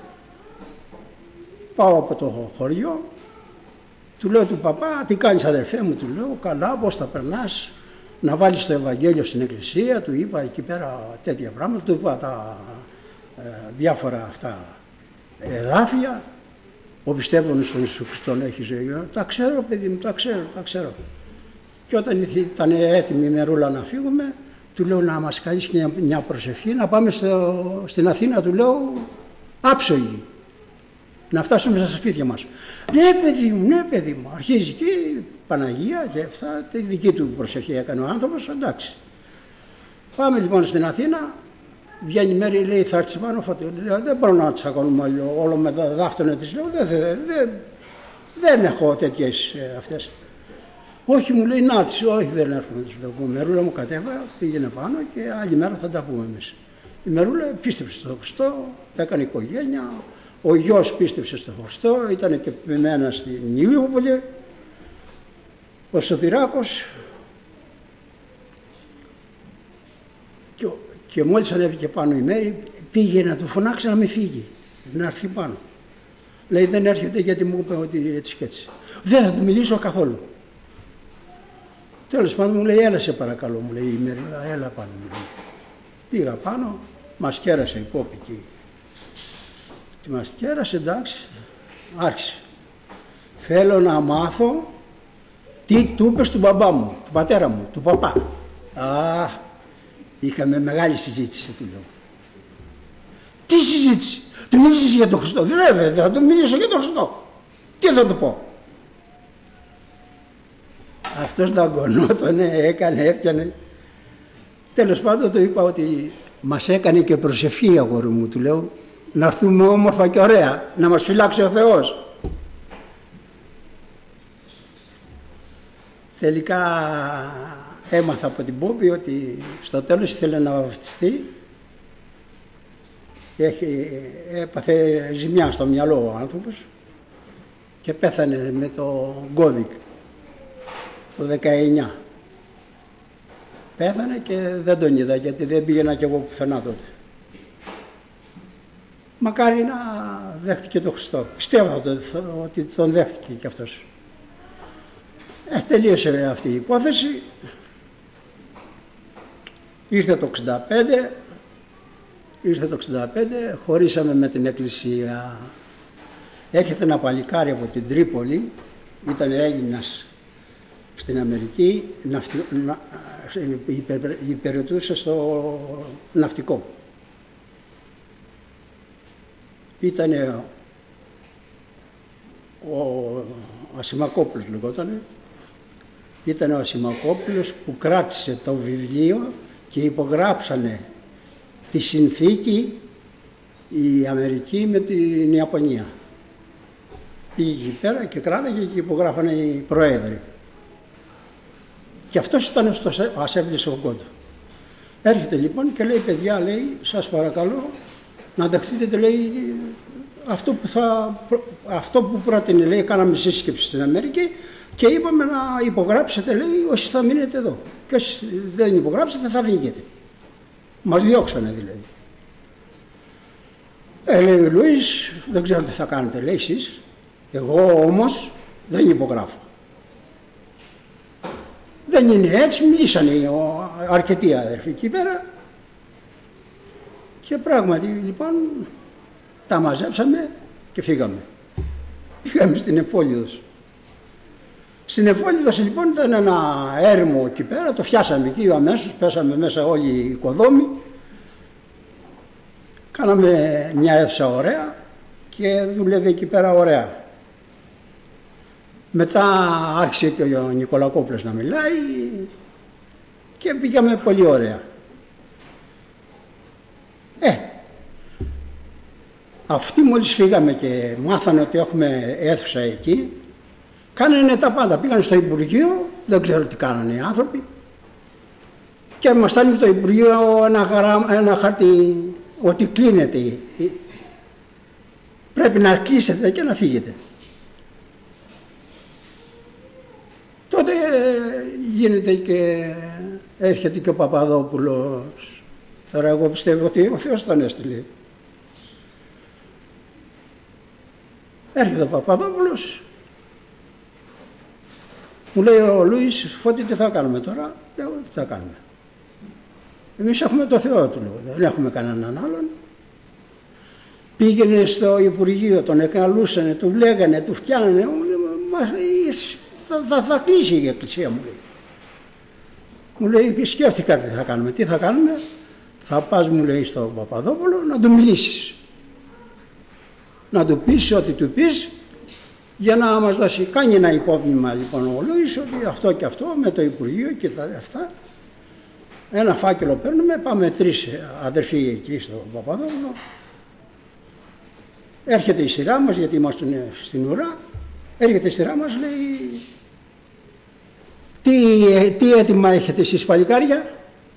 Πάω από το χωριό, του λέω του παπά, τι κάνεις αδερφέ μου? Του λέω, καλά, πώς θα περνάς? Να βάλεις το Ευαγγέλιο στην εκκλησία, του είπα εκεί πέρα τέτοια πράγματα, του είπα τα διάφορα αυτά εδάφια. Ο πιστεύων στον Ιησού Χριστόν έχει ζωή. Τα ξέρω, παιδί μου, τα ξέρω. Και όταν ήταν έτοιμη η Μερούλα να φύγουμε, του λέω να μας κάνεις μια προσευχή, να πάμε στην Αθήνα, του λέω, άψογοι, να φτάσουμε στα σπίτια μας. Ναι παιδί μου, αρχίζει και η Παναγία και αυτά, τη δική του προσευχή έκανε ο άνθρωπος, εντάξει. Πάμε λοιπόν στην Αθήνα, βγαίνει η Μέρη, λέει, θα έρθεις πάνω, Φώτη? Λέω, δεν μπορώ να τσακώνουμε όλο με δάφτονα της, λέω, δεν έχω τέτοιες αυτές. Όχι, μου λέει να έρθεις. Όχι, δεν έρχομαι, της λέω. Η Μερούλα μου κατέβα, πήγαινε πάνω και άλλη μέρα θα τα πούμε εμείς. Η Μερούλα πίστεψε στο Χριστό, έκανε οικογένεια, ο γιος πίστεψε στο Χριστό, ήταν και πειμένα στην Ηλιούπολη, ο Σωτηράκος. Και μόλις ανέβηκε πάνω η Μέρη, πήγε να του φωνάξει να μην φύγει, να έρθει πάνω. Λέει δεν έρχεται γιατί μου είπε ότι έτσι και έτσι. Δεν θα του μιλήσω καθόλου. Τέλος πάντων μου λέει έλα σε παρακαλώ, μου λέει η Μέρη, έλα πάνω μου λέει. Πήγα πάνω, μας κέρασε η Πόπη εκεί. Και μας κέρασε, εντάξει, άρχισε. Θέλω να μάθω τι του είπες του μπαμπά μου, του πατέρα μου, του παπά. Είχαμε μεγάλη συζήτηση, του λέω. Τι συζήτηση? Του μίλησες για τον Χριστό? Βέβαια, θα του μιλήσω για τον Χριστό. Τι θα του πω? Αυτός δαγκωνότανε, έκανε, έφτιανε. Τέλος πάντων του είπα ότι μας έκανε και προσευχή, αγόρι μου, του λέω, να έρθουμε όμορφα και ωραία, να μας φυλάξει ο Θεός. Τελικά έμαθα από την Πόπη ότι στο τέλος ήθελε να βαφτιστεί και έπαθε ζημιά στο μυαλό ο άνθρωπος και πέθανε με το COVID το 19. Πέθανε και δεν τον είδα γιατί δεν πήγαινα κι εγώ πουθενά τότε. Μακάρι να δέχτηκε τον Χριστό. Πιστεύω ότι τον δέχτηκε κι αυτός. Τελείωσε αυτή η υπόθεση. Ήρθε το 65, χωρίσαμε με την εκκλησία. Έρχεται ένα παλικάρι από την Τρίπολη, ήταν Έλληνας στην Αμερική, υπηρετούσε στο ναυτικό. Ήταν ο Ασημακόπουλος λεγότανε. Ήταν ο Ασημακόπουλος που κράτησε το βιβλίο και υπογράψανε τη συνθήκη η Αμερική με την Ιαπωνία. Πήγε εκεί πέρα και κράταγε και υπογράφανε οι προέδροι. Και αυτός ήταν στο Ασέμβλη Σογκόντο. Έρχεται λοιπόν και λέει παιδιά, λέει, σας παρακαλώ να δεχτείτε, λέει, αυτό που πρότεινε, λέει, κάναμε σύσκεψη στην Αμερική και είπαμε να υπογράψετε, λέει, όσοι θα μείνετε εδώ. Και όσοι δεν υπογράψετε θα φύγετε. Μας διώξανε δηλαδή. Λέει ο Λούις, δεν ξέρω τι θα κάνετε, λέει εσείς. Εγώ όμως δεν υπογράφω. Δεν είναι έτσι, μιλήσανε αρκετοί αδερφοί εκεί πέρα. Και πράγματι λοιπόν τα μαζέψαμε και φύγαμε. Πήγαμε στην Εφόλιδος. Στην Εφόλιδος λοιπόν ήταν ένα έρημο εκεί πέρα, το φτιάσαμε εκεί αμέσως, πέσαμε μέσα όλοι οι οικοδόμοι. Κάναμε μια αίθουσα ωραία και δούλευε εκεί πέρα ωραία. Μετά άρχισε και ο Νικολακόπουλος να μιλάει και πήγαμε πολύ ωραία. Αυτοί μόλις φύγαμε και μάθανε ότι έχουμε αίθουσα εκεί, κάνανε τα πάντα. Πήγαν στο Υπουργείο, δεν ξέρω τι κάνανε οι άνθρωποι, και μας στέλνει το Υπουργείο ένα χάρτη ότι κλείνεται. Πρέπει να κλείσετε και να φύγετε. Τότε γίνεται και έρχεται και ο Παπαδόπουλος. Τώρα εγώ πιστεύω ότι ο Θεός τον έστειλε. Έρχεται ο Παπαδόπουλος, μου λέει ο Λούις, Φώτη, τι θα κάνουμε τώρα? Λέω, τι θα κάνουμε? Εμείς έχουμε το Θεό, του λέω, δεν έχουμε κανέναν άλλον. Πήγαινε στο Υπουργείο, τον εκαλούσανε, του λέγανε, του φτιάνανε, θα κλείσει η εκκλησία, μου λέει. Μου λέει, σκέφτηκα τι θα κάνουμε. Τι θα κάνουμε? Θα πας, μου λέει, στον Παπαδόπουλο να του μιλήσεις. Να του πεις ό,τι του πεις για να μας δώσει. Κάνει ένα υπόμνημα λοιπόν ο Λούις ότι αυτό και αυτό με το Υπουργείο και αυτά. Ένα φάκελο παίρνουμε, πάμε 3 αδερφοί εκεί στον Παπαδόπουλο. Έρχεται η σειρά μας, γιατί είμαστε στην ουρά. Έρχεται η σειρά μας, λέει, Τι έτοιμα έχετε εσείς παλικάρια?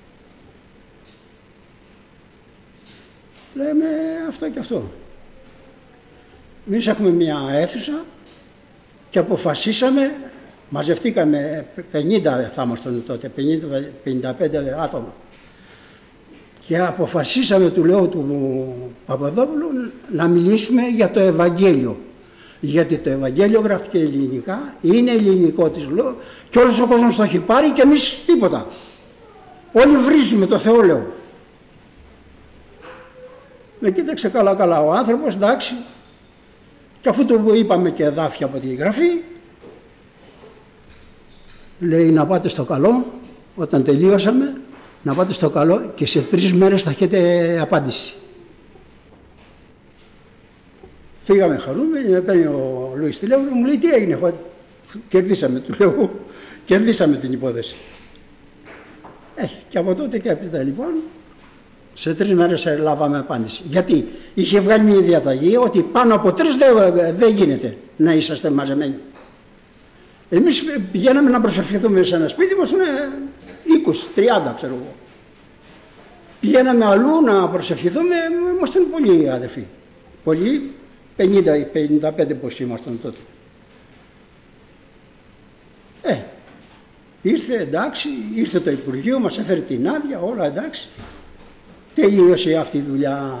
Λέμε αυτό και αυτό. Εμείς έχουμε μια αίθουσα και αποφασίσαμε, μαζευτήκαμε 50 θα ήμασταν τότε, 50-55 άτομα, και αποφασίσαμε, του λέω του Παπαδόπουλου, να μιλήσουμε για το Ευαγγέλιο. Γιατί το Ευαγγέλιο γράφτηκε ελληνικά, είναι ελληνικό της λόγου και όλος ο κόσμος το έχει πάρει και εμείς τίποτα. Όλοι βρίζουμε το Θεό, λέω. Με κοίταξε καλά ο άνθρωπος, εντάξει, και αφού του είπαμε και εδάφια από τη γραφή, λέει να πάτε στο καλό, όταν τελείωσαμε, να πάτε στο καλό και σε 3 μέρες θα έχετε απάντηση. Φύγαμε χαρούμενοι, με παίρνει ο Λουίς τηλέφωνο, μου λέει τι έγινε, κερδίσαμε, του λέω, κερδίσαμε την υπόθεση. Και από τότε και έπειτα λοιπόν, σε 3 μέρες λάβαμε απάντηση. Γιατί είχε βγάλει μια διαταγή ότι πάνω από 3 δεν γίνεται να είσαστε μαζεμένοι. Εμείς πηγαίναμε να προσευχηθούμε σε ένα σπίτι μας, 20-30 ξέρω εγώ. Πηγαίναμε αλλού να προσευχηθούμε, ήμασταν πολλοί αδερφοί. Πολλοί, 50-55 πως ήμασταν τότε. Ήρθε εντάξει, ήρθε το Υπουργείο, μας έφερε την άδεια, όλα εντάξει. Τελείωσε αυτή η δουλειά.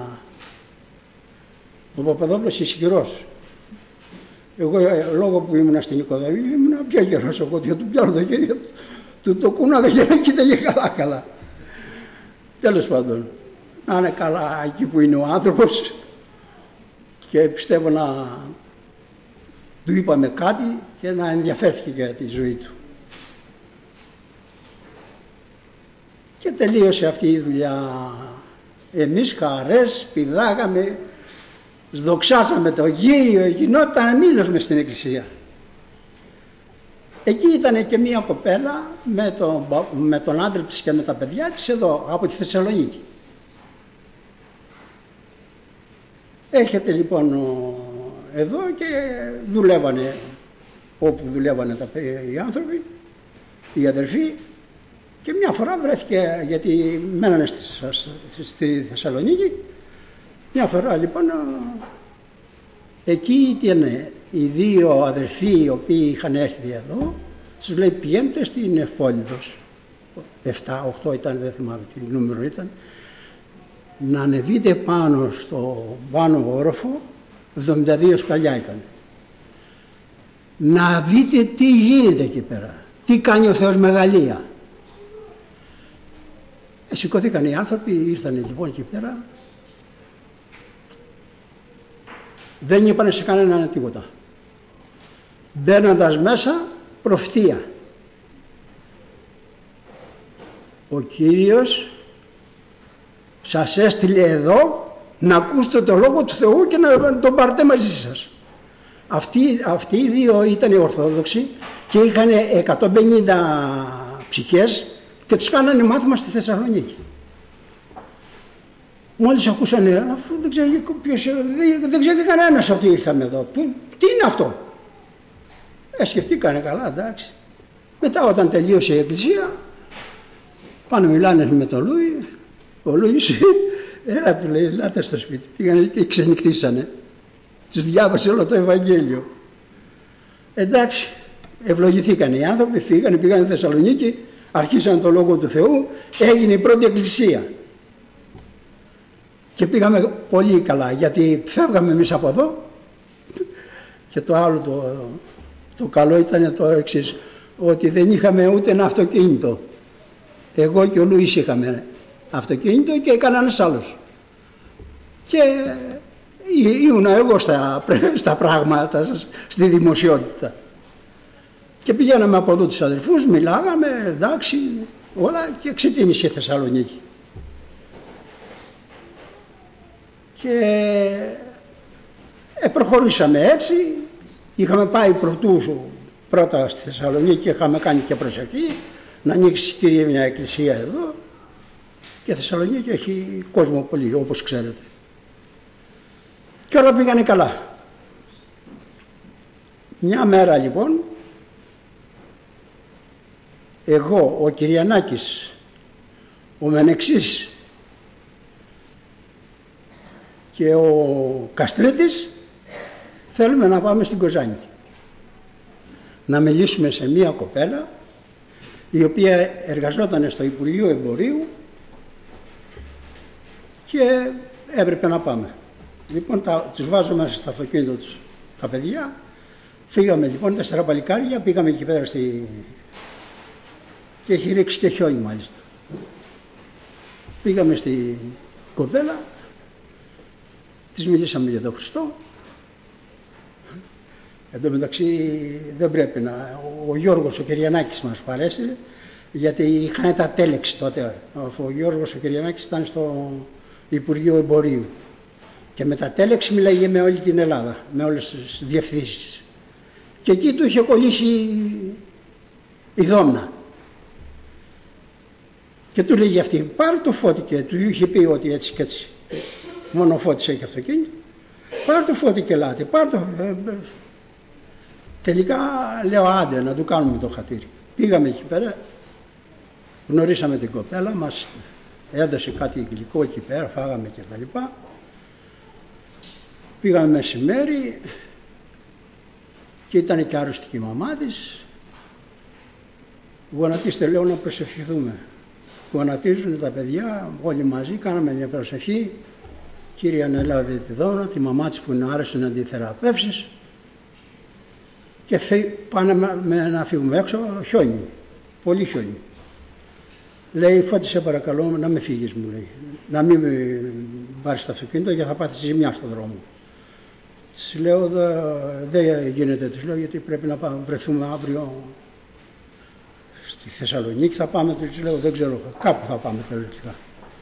Ο Παπαδόπουλος ισχυρός. Εγώ λόγω που ήμουν στην οικοδομή ήμουν πιο γερός, εγώ του πιάνω το χέρι του, το κούναγα για να κοίταγε καλά. Τέλος πάντων, να είναι καλά εκεί που είναι ο άνθρωπος, και πιστεύω να του είπαμε κάτι και να ενδιαφέρθηκε για τη ζωή του. Και τελείωσε αυτή η δουλειά. Εμείς χαρές πηδάγαμε, σδοξάσαμε τον Κύριο, γινόταν μήλος μες στην εκκλησία. Εκεί ήταν και μία κοπέλα με τον άντρα της και με τα παιδιά της εδώ από τη Θεσσαλονίκη. Έρχεται λοιπόν εδώ και δουλεύανε όπου δουλεύανε οι άνθρωποι, οι αδερφοί, και μια φορά βρέθηκε, γιατί μένανε στη Θεσσαλονίκη, μια φορά λοιπόν εκεί ήταν οι 2 αδερφοί οι οποίοι είχαν έρθει εδώ, τους λέει πηγαίνετε στην Ευπόλυδος, 7-8 ήταν, δεν θυμάμαι τι νούμερο ήταν, να ανεβείτε πάνω στο πάνω όροφο, 72 σκαλιά ήταν, να δείτε τι γίνεται εκεί πέρα, τι κάνει ο Θεός μεγαλεία. Σηκωθήκαν οι άνθρωποι, ήρθαν λοιπόν εκεί πέρα, δεν είπανε σε κανέναν τίποτα. Μπαίνοντας μέσα, προφητεία. Ο Κύριος σας έστειλε εδώ να ακούσετε το Λόγο του Θεού και να τον πάρετε μαζί σας. Αυτοί οι 2 ήταν Ορθόδοξοι και είχαν 150 ψυχές και τους κάνανε μάθημα στη Θεσσαλονίκη. Μόλις ακούσανε, αφού δεν ξέρει κανένας ότι ήρθαμε εδώ, τι είναι αυτό. Σκεφτήκανε καλά, εντάξει. Μετά όταν τελείωσε η εκκλησία, πάνε μιλάνε με τον Λούι, ο Λούις, έλα του λέει, ελάτε στο σπίτι. Πήγανε και ξενυχτήσανε. Τους διάβασε όλο το Ευαγγέλιο. Εντάξει, ευλογηθήκαν οι άνθρωποι, φύγανε, πήγανε στη Θεσσαλονίκη, αρχίσαν το Λόγο του Θεού, έγινε η πρώτη εκκλησία. Και πήγαμε πολύ καλά, γιατί φεύγαμε εμείς από εδώ, και το άλλο το καλό ήταν το εξής, ότι δεν είχαμε ούτε ένα αυτοκίνητο. Εγώ και ο Λουίς είχαμε αυτοκίνητο και κανένας άλλος. Και ήμουν εγώ στα πράγματα, στη δημοσιότητα. Και πηγαίναμε από εδώ τους αδερφούς, μιλάγαμε, εντάξει, όλα, και ξεκίνησε η Θεσσαλονίκη. Και προχωρήσαμε έτσι, είχαμε πάει πρώτα στη Θεσσαλονίκη και είχαμε κάνει και προσευχή, να ανοίξει Κύριε μια εκκλησία εδώ, και η Θεσσαλονίκη έχει κόσμο πολύ, όπως ξέρετε. Και όλα πήγανε καλά. Μια μέρα λοιπόν εγώ, ο Κυριανάκης, ο Μενεξής και ο Καστρίτης θέλουμε να πάμε στην Κοζάνη να μιλήσουμε σε μία κοπέλα η οποία εργαζόταν στο Υπουργείο Εμπορίου και έπρεπε να πάμε. Λοιπόν, τους βάζω μέσα στο αυτοκίνητο τους τα παιδιά. Φύγαμε λοιπόν 4 παλικάρια, πήγαμε εκεί πέρα και έχει ρίξει και χιόνι μάλιστα. Πήγαμε στη κοπέλα, της μιλήσαμε για τον Χριστό. Εν τω μεταξύ δεν πρέπει να... Ο Γιώργος ο Κυριανάκης μας παρέστειλε, γιατί είχαν τα τέλεξη τότε. Ο Γιώργος ο Κυριανάκης ήταν στο Υπουργείο Εμπορίου και με τα τέλεξη μιλάγε με όλη την Ελλάδα, με όλες τις διευθύνσεις. Και εκεί του είχε κολλήσει η δόμνα. Και του λέγει αυτή, πάρε το Φώτη, και του είχε πει ότι έτσι και έτσι. Μόνο ο Φώτης έχει αυτοκίνητο. Πάρε το Φώτη και ελάτε, πάρε το... Τελικά λέω άντε να του κάνουμε το χατήρι. Πήγαμε εκεί πέρα, γνωρίσαμε την κοπέλα, μας έδωσε κάτι γλυκό εκεί πέρα, φάγαμε και τα λοιπά. Πήγαμε μεσημέρι και ήταν και άρρωστη η μαμά της. Γονατίστε, λέω, να προσευχηθούμε. Γονατίζουν τα παιδιά όλοι μαζί, κάναμε μια προσευχή. Κύριε, ανέλαβε τη δόνα, τη μαμά της που είναι άρρωστη να τη θεραπεύσεις. Και πάνε να φύγουμε έξω, χιόνι, πολύ χιόνι. Λέει, Φώτη, σε παρακαλώ να με φύγεις, μου λέει. Να μην πάρεις το αυτοκίνητο γιατί θα πάθεις ζημιά στον δρόμο. Της λέω, δεν γίνεται, της λέω, γιατί πρέπει να βρεθούμε αύριο στη Θεσσαλονίκη. Θα πάμε, της λέω, δεν ξέρω, κάπου θα πάμε θεωρητικά.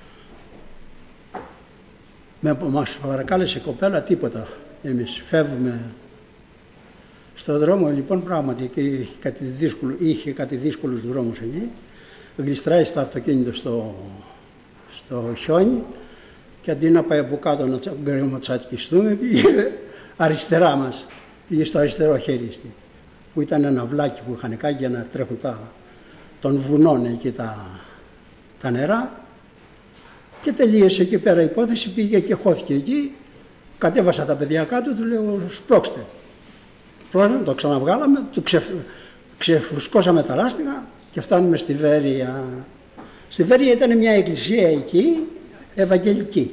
Μας παρακάλεσε η κοπέλα, τίποτα. Εμείς φεύγουμε στον δρόμο, λοιπόν, πράγματι και είχε κάτι δύσκολους δρόμους εκεί. Γλιστράει στο αυτοκίνητο στο χιόνι και αντί να πάει από κάτω να γκρεματσατιστούμε, πήγε αριστερά μας, πήγε στο αριστερό χέρι, που ήταν ένα βλάκι που είχαν κάνει για να τρέχουν των βουνών εκεί τα νερά, και τελείωσε εκεί πέρα η υπόθεση. Πήγε και χώθηκε εκεί. Κατέβασα τα παιδιά κάτω, του λέω, σπρώξτε. Το ξαναβγάλαμε, του ξεφουσκώσαμε τα λάστιχα και φτάνουμε στη Βέρεια. Στη Βέρεια ήταν μια εκκλησία εκεί, ευαγγελική.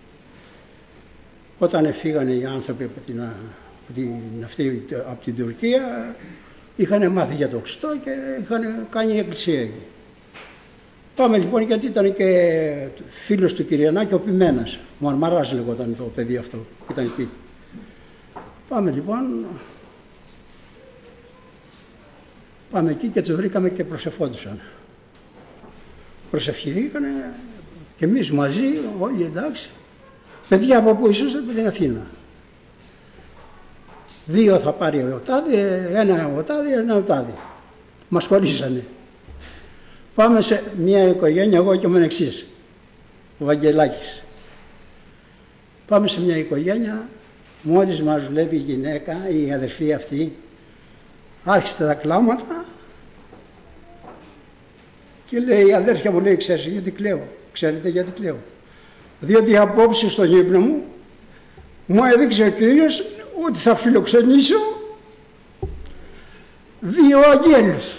Όταν φύγανε οι άνθρωποι από την Τουρκία, είχαν μάθει για το Χριστό και είχαν κάνει εκκλησία εκεί. Πάμε λοιπόν, γιατί ήταν και φίλος του Κυριανάκη, ο Πιμένας, ο Αρμαράς λεγόταν το παιδί αυτό που ήταν εκεί. Πάμε λοιπόν, πάμε εκεί και τους βρήκαμε και προσευχόντουσαν. Προσευχηθήκανε και εμείς μαζί, όλοι εντάξει. Παιδιά από πού είσαστε? Από την Αθήνα. 2 θα πάρει ο τάδι, 1 ο τάδι, 1 ο τάδι. Μας χωρίσανε. Πάμε σε μια οικογένεια, εγώ και ο Μενεξής, ο Βαγγελάκης. Πάμε σε μια οικογένεια, μόλις μας βλέπει η γυναίκα, η αδερφή αυτή, άρχισε τα κλάματα και λέει, αδέρφια μου, λέει, ξέρεις γιατί κλαίω? Ξέρετε γιατί κλαίω? Διότι απόψε στον ύπνο μου έδειξε ο Κύριος ότι θα φιλοξενήσω 2 αγγέλους.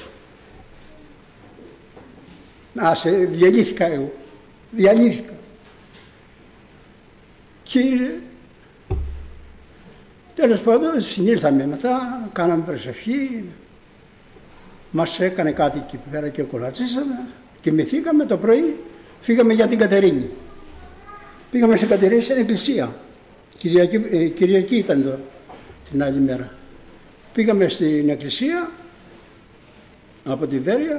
Διαλύθηκα εγώ. Διαλύθηκα. Κύριε, τέλος πάντων συνήλθαμε μετά, κάναμε προσευχή, μας έκανε κάτι εκεί πέρα και κολατσίσαμε, κοιμηθήκαμε το πρωί, φύγαμε για την Κατερίνη. Πήγαμε στην Κατερίνη, στην εκκλησία. Κυριακή ήταν εδώ την άλλη μέρα. Πήγαμε στην εκκλησία από τη Βέρεια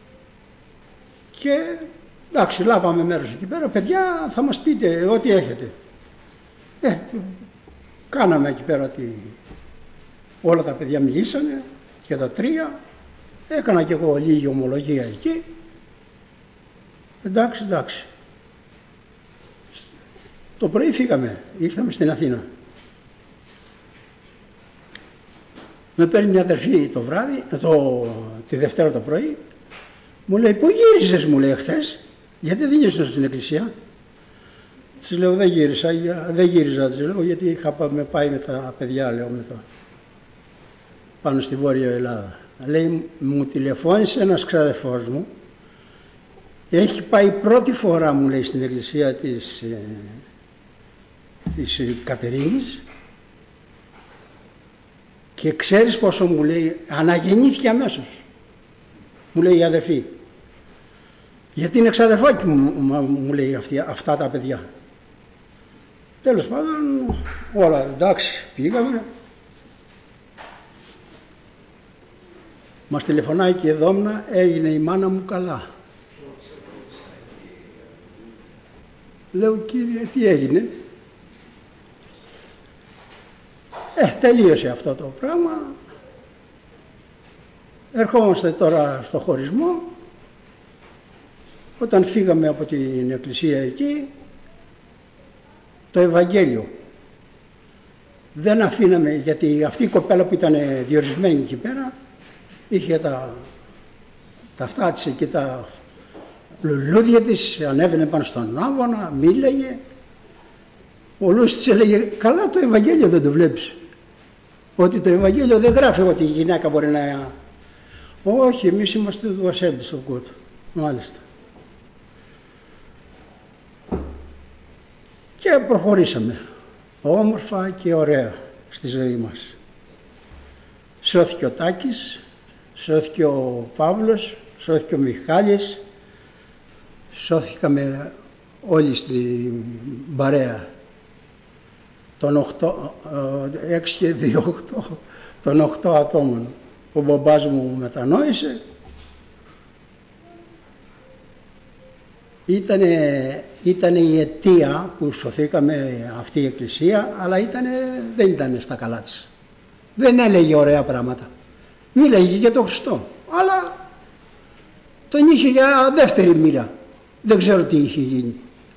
και εντάξει, λάβαμε μέρος εκεί πέρα. Παιδιά, θα μας πείτε ό,τι έχετε. Κάναμε εκεί πέρα όλα τα παιδιά μιλήσανε και τα 3. Έκανα κι εγώ λίγη ομολογία εκεί. Εντάξει. Το πρωί φύγαμε, ήρθαμε στην Αθήνα. Με παίρνει μια αδερφή το βράδυ, τη Δευτέρα το πρωί, Μου λέει, πού γύρισες, μου λέει, χθες, γιατί δεν γύρισες στην εκκλησία? Της λέω, δεν γύριζα, της λέω, γιατί είχα πάει με τα παιδιά, λέω, πάνω στη Βόρεια Ελλάδα. Λέει, μου τηλεφώνησε ένας ξαδερφός μου, έχει πάει πρώτη φορά, μου λέει, στην εκκλησία της Κατερίνης και ξέρεις πόσο, μου λέει, αναγεννήθηκε αμέσως, μου λέει η αδερφή, γιατί είναι ξαδερφάκι μου λέει αυτά τα παιδιά. Τέλος πάντων, όλα εντάξει, πήγαμε. Μας τηλεφωνάει και η Δόμνα, έγινε η μάνα μου καλά. Λέω, κύριε, τι έγινε? Τελείωσε αυτό το πράγμα. Ερχόμαστε τώρα στο χωρισμό. Όταν φύγαμε από την εκκλησία εκεί, το Ευαγγέλιο δεν αφήναμε, γιατί αυτή η κοπέλα που ήταν διορισμένη εκεί πέρα είχε τα αυτά της εκεί, τα λουλούδια της, ανέβαινε πάνω στον άβονα, μίλαγε. Ο Λούις της έλεγε, καλά, το Ευαγγέλιο δεν το βλέπεις? Ότι το Ευαγγέλιο δεν γράφει ότι η γυναίκα μπορεί να... Όχι, εμείς είμαστε του Ασέμπη στον κότο. Μάλιστα. Και προχωρήσαμε όμορφα και ωραία στη ζωή μας. Σώθηκε ο Τάκης, σώθηκε ο Παύλος, σώθηκε ο Μιχάλης, σώθηκαμε όλοι στην παρέα των 6 και 2, 8, των 8 ατόμων. Ο μπαμπάς μου μετανόησε. Ήτανε η αιτία που σωθήκαμε αυτή η εκκλησία, αλλά δεν ήταν στα καλά της. Δεν έλεγε ωραία πράγματα. Μίλαγε για τον Χριστό, αλλά τον είχε για δεύτερη μοίρα. Δεν ξέρω τι είχε γίνει.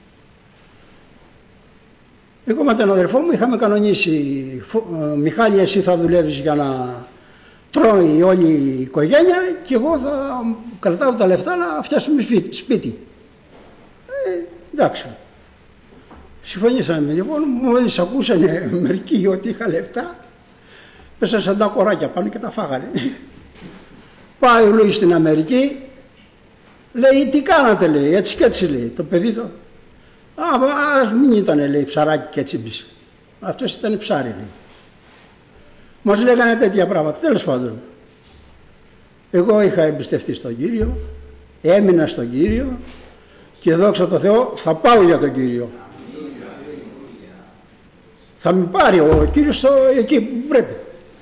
Εγώ με τον αδερφό μου είχαμε κανονίσει, Μιχάλη, εσύ θα δουλεύεις για να τρώει όλη η οικογένεια και εγώ θα κρατάω τα λεφτά να φτιάσουμε σπίτι. Εντάξει. Συμφωνήσαμε λοιπόν, μόλις ακούσανε μερικοί ότι είχα λεφτά, πέσα σαν τα κοράκια πάνω και τα φάγανε. Πάει ο Λούις στην Αμερική, λέει, τι κάνατε, λέει, έτσι και έτσι, λέει, το παιδί το. Ας μην ήταν, λέει, ψαράκι και έτσι μπήσε. Αυτός ήταν ψάρι, λέει. Μας λέγανε τέτοια πράγματα, τέλος πάντων. Εγώ είχα εμπιστευτεί στον Κύριο, έμεινα στον Κύριο και δόξα τω Θεώ θα πάω για τον Κύριο. Θα με πάρει ο Κύριος εκεί που πρέπει.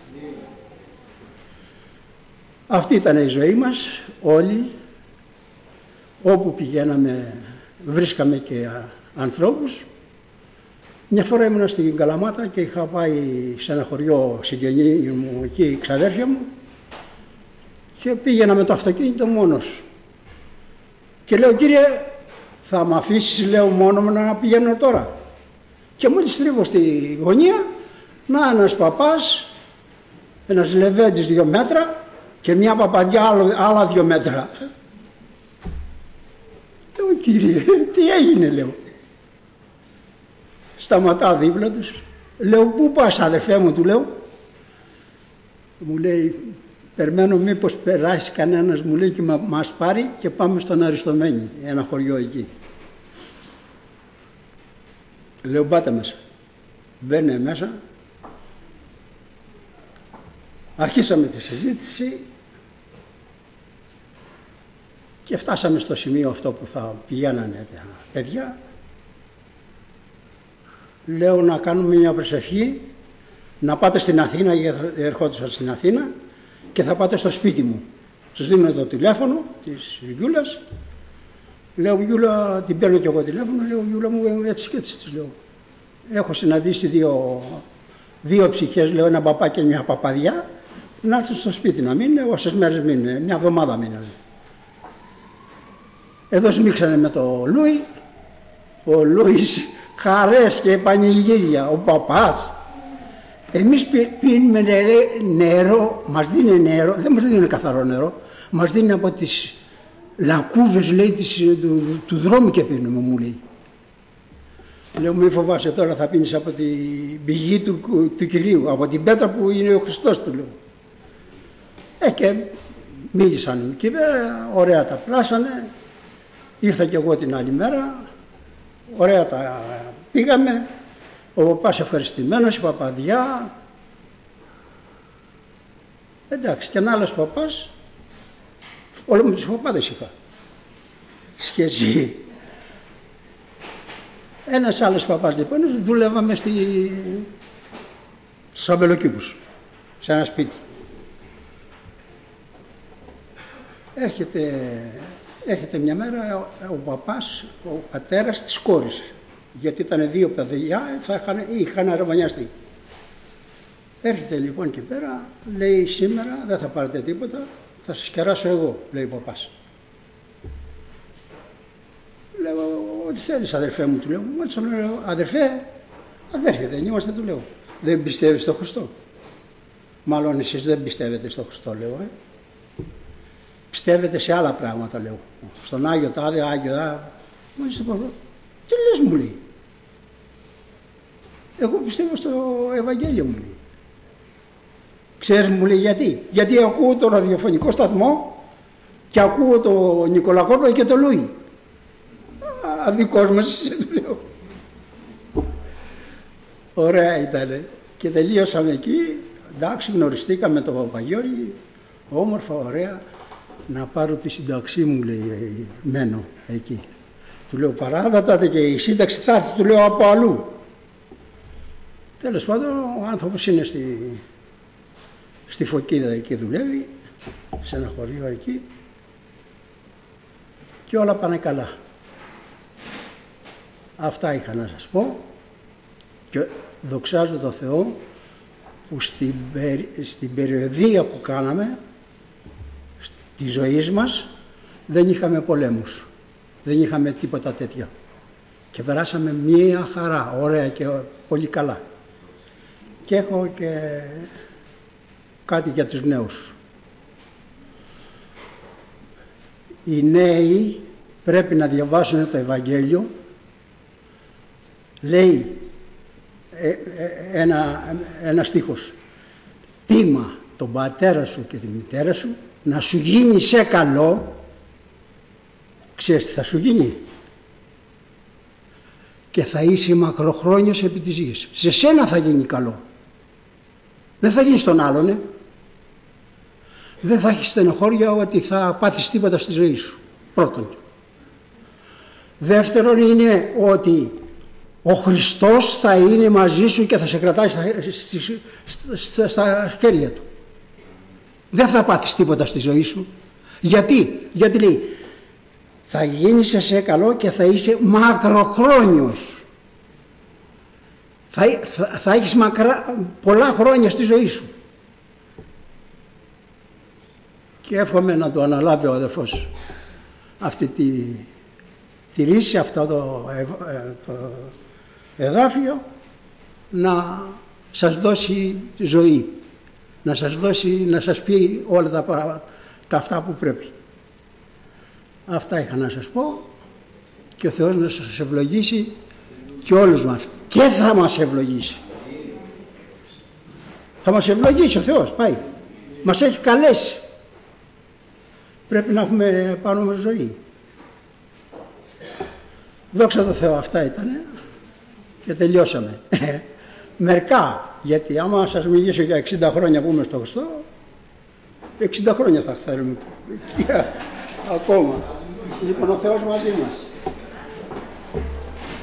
Αυτή ήταν η ζωή μας όλοι. Όπου πηγαίναμε βρίσκαμε και ανθρώπους. Μια φορά ήμουν στην Καλαμάτα και είχα πάει σε ένα χωριό συγγενή μου εκεί, ξαδέρφια μου, και πήγαινα με το αυτοκίνητο μόνος. Και λέω, κύριε, θα μ' αφήσεις, λέω, μόνο μου να πηγαίνω τώρα? Και μόλις τρίβω στη γωνία, να ένας παπάς, ένας λεβέντης 2 μέτρα και μια παπαδιά άλλα 2 μέτρα. Λέω, κύριε, τι έγινε, λέω. Σταματά δίπλα τους. Λέω, πού πας, αδερφέ μου, του λέω. Μου λέει, περιμένω μήπως περάσει κανένας, μου λέει, και μας πάρει και πάμε στον Αριστομένη, ένα χωριό εκεί. Λέω, πάτε μέσα. Μπαίνε μέσα. Αρχίσαμε τη συζήτηση και φτάσαμε στο σημείο αυτό που θα πηγαίνανε τα παιδιά. Λέω να κάνουμε μια προσευχή, να πάτε στην Αθήνα, γιατί ερχόντουσαν στην Αθήνα, και θα πάτε στο σπίτι μου. Σας δίνω το τηλέφωνο της Γιούλας. Λέω, Γιούλα, την παίρνω και εγώ τηλέφωνο. Λέω, Γιούλα μου, έτσι και έτσι, της λέω. Έχω συναντήσει δύο ψυχές, λέω, ένα παπά και μια παπαδιά, να έρθουν στο σπίτι να μείνουν, όσες μέρες μείνουν, μια εβδομάδα μείνουν. Εδώ σμίξανε με το Λούι, ο Λούις, χαρές και πανηγύρια, ο παπάς. Εμείς πίνουμε νερό, μας δίνει νερό, δεν μας δίνει καθαρό νερό, μας δίνει από τις λακκούβες, λέει, του δρόμου και πίνουμε, μου λέει. Λέω, μη φοβάσαι, τώρα θα πίνεις από την πηγή του Κυρίου, από την πέτρα που είναι ο Χριστός, του λέω. Και μίλησαν εκεί πέρα, ωραία τα πλάσανε, ήρθα κι εγώ την άλλη μέρα, ωραία τα πήγαμε, ο παπάς ευχαριστημένος, η παπαδιά. Εντάξει, και ένα άλλος παπάς, όλο με τους παπάδες είχα σχέση. Ένας άλλος παπάς λοιπόν, δούλευαμε στους αμπελοκήπους, σε ένα σπίτι. Έρχεται μια μέρα ο παπάς, ο πατέρας της κόρης, γιατί ήταν δύο παιδιά, είχαν αραβωνιαστεί. Έρχεται λοιπόν και πέρα, λέει, σήμερα δεν θα πάρετε τίποτα, θα σας κεράσω εγώ, λέει ο παπάς. Λέω, ό,τι θέλεις αδερφέ μου, του λέω. Μόλις λέω, αδερφέ δεν είμαστε, του λέω. Δεν πιστεύεις στο Χριστό? Μάλλον εσείς δεν πιστεύετε στο Χριστό, λέω. Πιστεύετε σε άλλα πράγματα, λέω. Στον Άγιο Τάδε, Άγιο Τάδε. Μόλις το πω, τι λες, μου λέει. Εγώ πιστεύω στο Ευαγγέλιο, μου λέει. Ξέρεις, μου λέει, γιατί? Γιατί ακούω το ραδιοφωνικό σταθμό και ακούω το Νικολακόπουλο και το Λούι. Αδικός μας είσαι, του λέω. Ωραία ήτανε. Και τελείωσαμε εκεί. Εντάξει, γνωριστήκαμε τον Παπαγιώργη. Όμορφα, ωραία. Να πάρω τη σύνταξή μου, λέει, μένω εκεί. Του λέω, παράδατα και η σύνταξη θα έρθει, του λέω, από αλλού. Τέλος πάντων, ο άνθρωπος είναι στη Φωκίδα, εκεί δουλεύει, σε ένα χωριό εκεί, και όλα πάνε καλά. Αυτά είχα να σας πω, και δοξάζω τον Θεό που στην περιοδία που κάναμε τη ζωή μας δεν είχαμε πολέμους, δεν είχαμε τίποτα τέτοιο και περάσαμε μία χαρά, ωραία και πολύ καλά. Και έχω και κάτι για τους νέους. Οι νέοι πρέπει να διαβάσουν το Ευαγγέλιο. Λέει ένα στίχος, τίμα τον πατέρα σου και τη μητέρα σου να σου γίνει σε καλό. Ξέρεις τι θα σου γίνει? Και θα είσαι μακροχρόνιος επί της γης. Σε σένα θα γίνει καλό, δεν θα γίνει στον άλλον. Δεν θα έχεις στενοχώρια ότι θα πάθεις τίποτα στη ζωή σου, πρώτον. Δεύτερον είναι ότι ο Χριστός θα είναι μαζί σου και θα σε κρατάει στα χέρια του. Δεν θα πάθεις τίποτα στη ζωή σου. Γιατί λέει, θα γίνεις σε καλό και θα είσαι μακροχρόνιος. Θα έχεις πολλά χρόνια στη ζωή σου. Και εύχομαι να το αναλάβει ο αδερφός αυτή τη ρίση, αυτό το εδάφιο, να σας δώσει ζωή, να σας πει όλα τα αυτά που πρέπει. Αυτά είχα να σας πω, και ο Θεός να σας ευλογήσει και όλους μας, και θα μας ευλογήσει. Θα μας ευλογήσει ο Θεός, πάει. Μας έχει καλέσει. Πρέπει να έχουμε πάνω μας ζωή. Δόξα τω Θεώ, αυτά ήτανε και τελειώσαμε. Μερικά, γιατί άμα σας μιλήσω για 60 χρόνια που είμαι στο Χριστό, 60 χρόνια θα θέλουμε ακόμα. Λοιπόν, ο Θεός μαζί μας.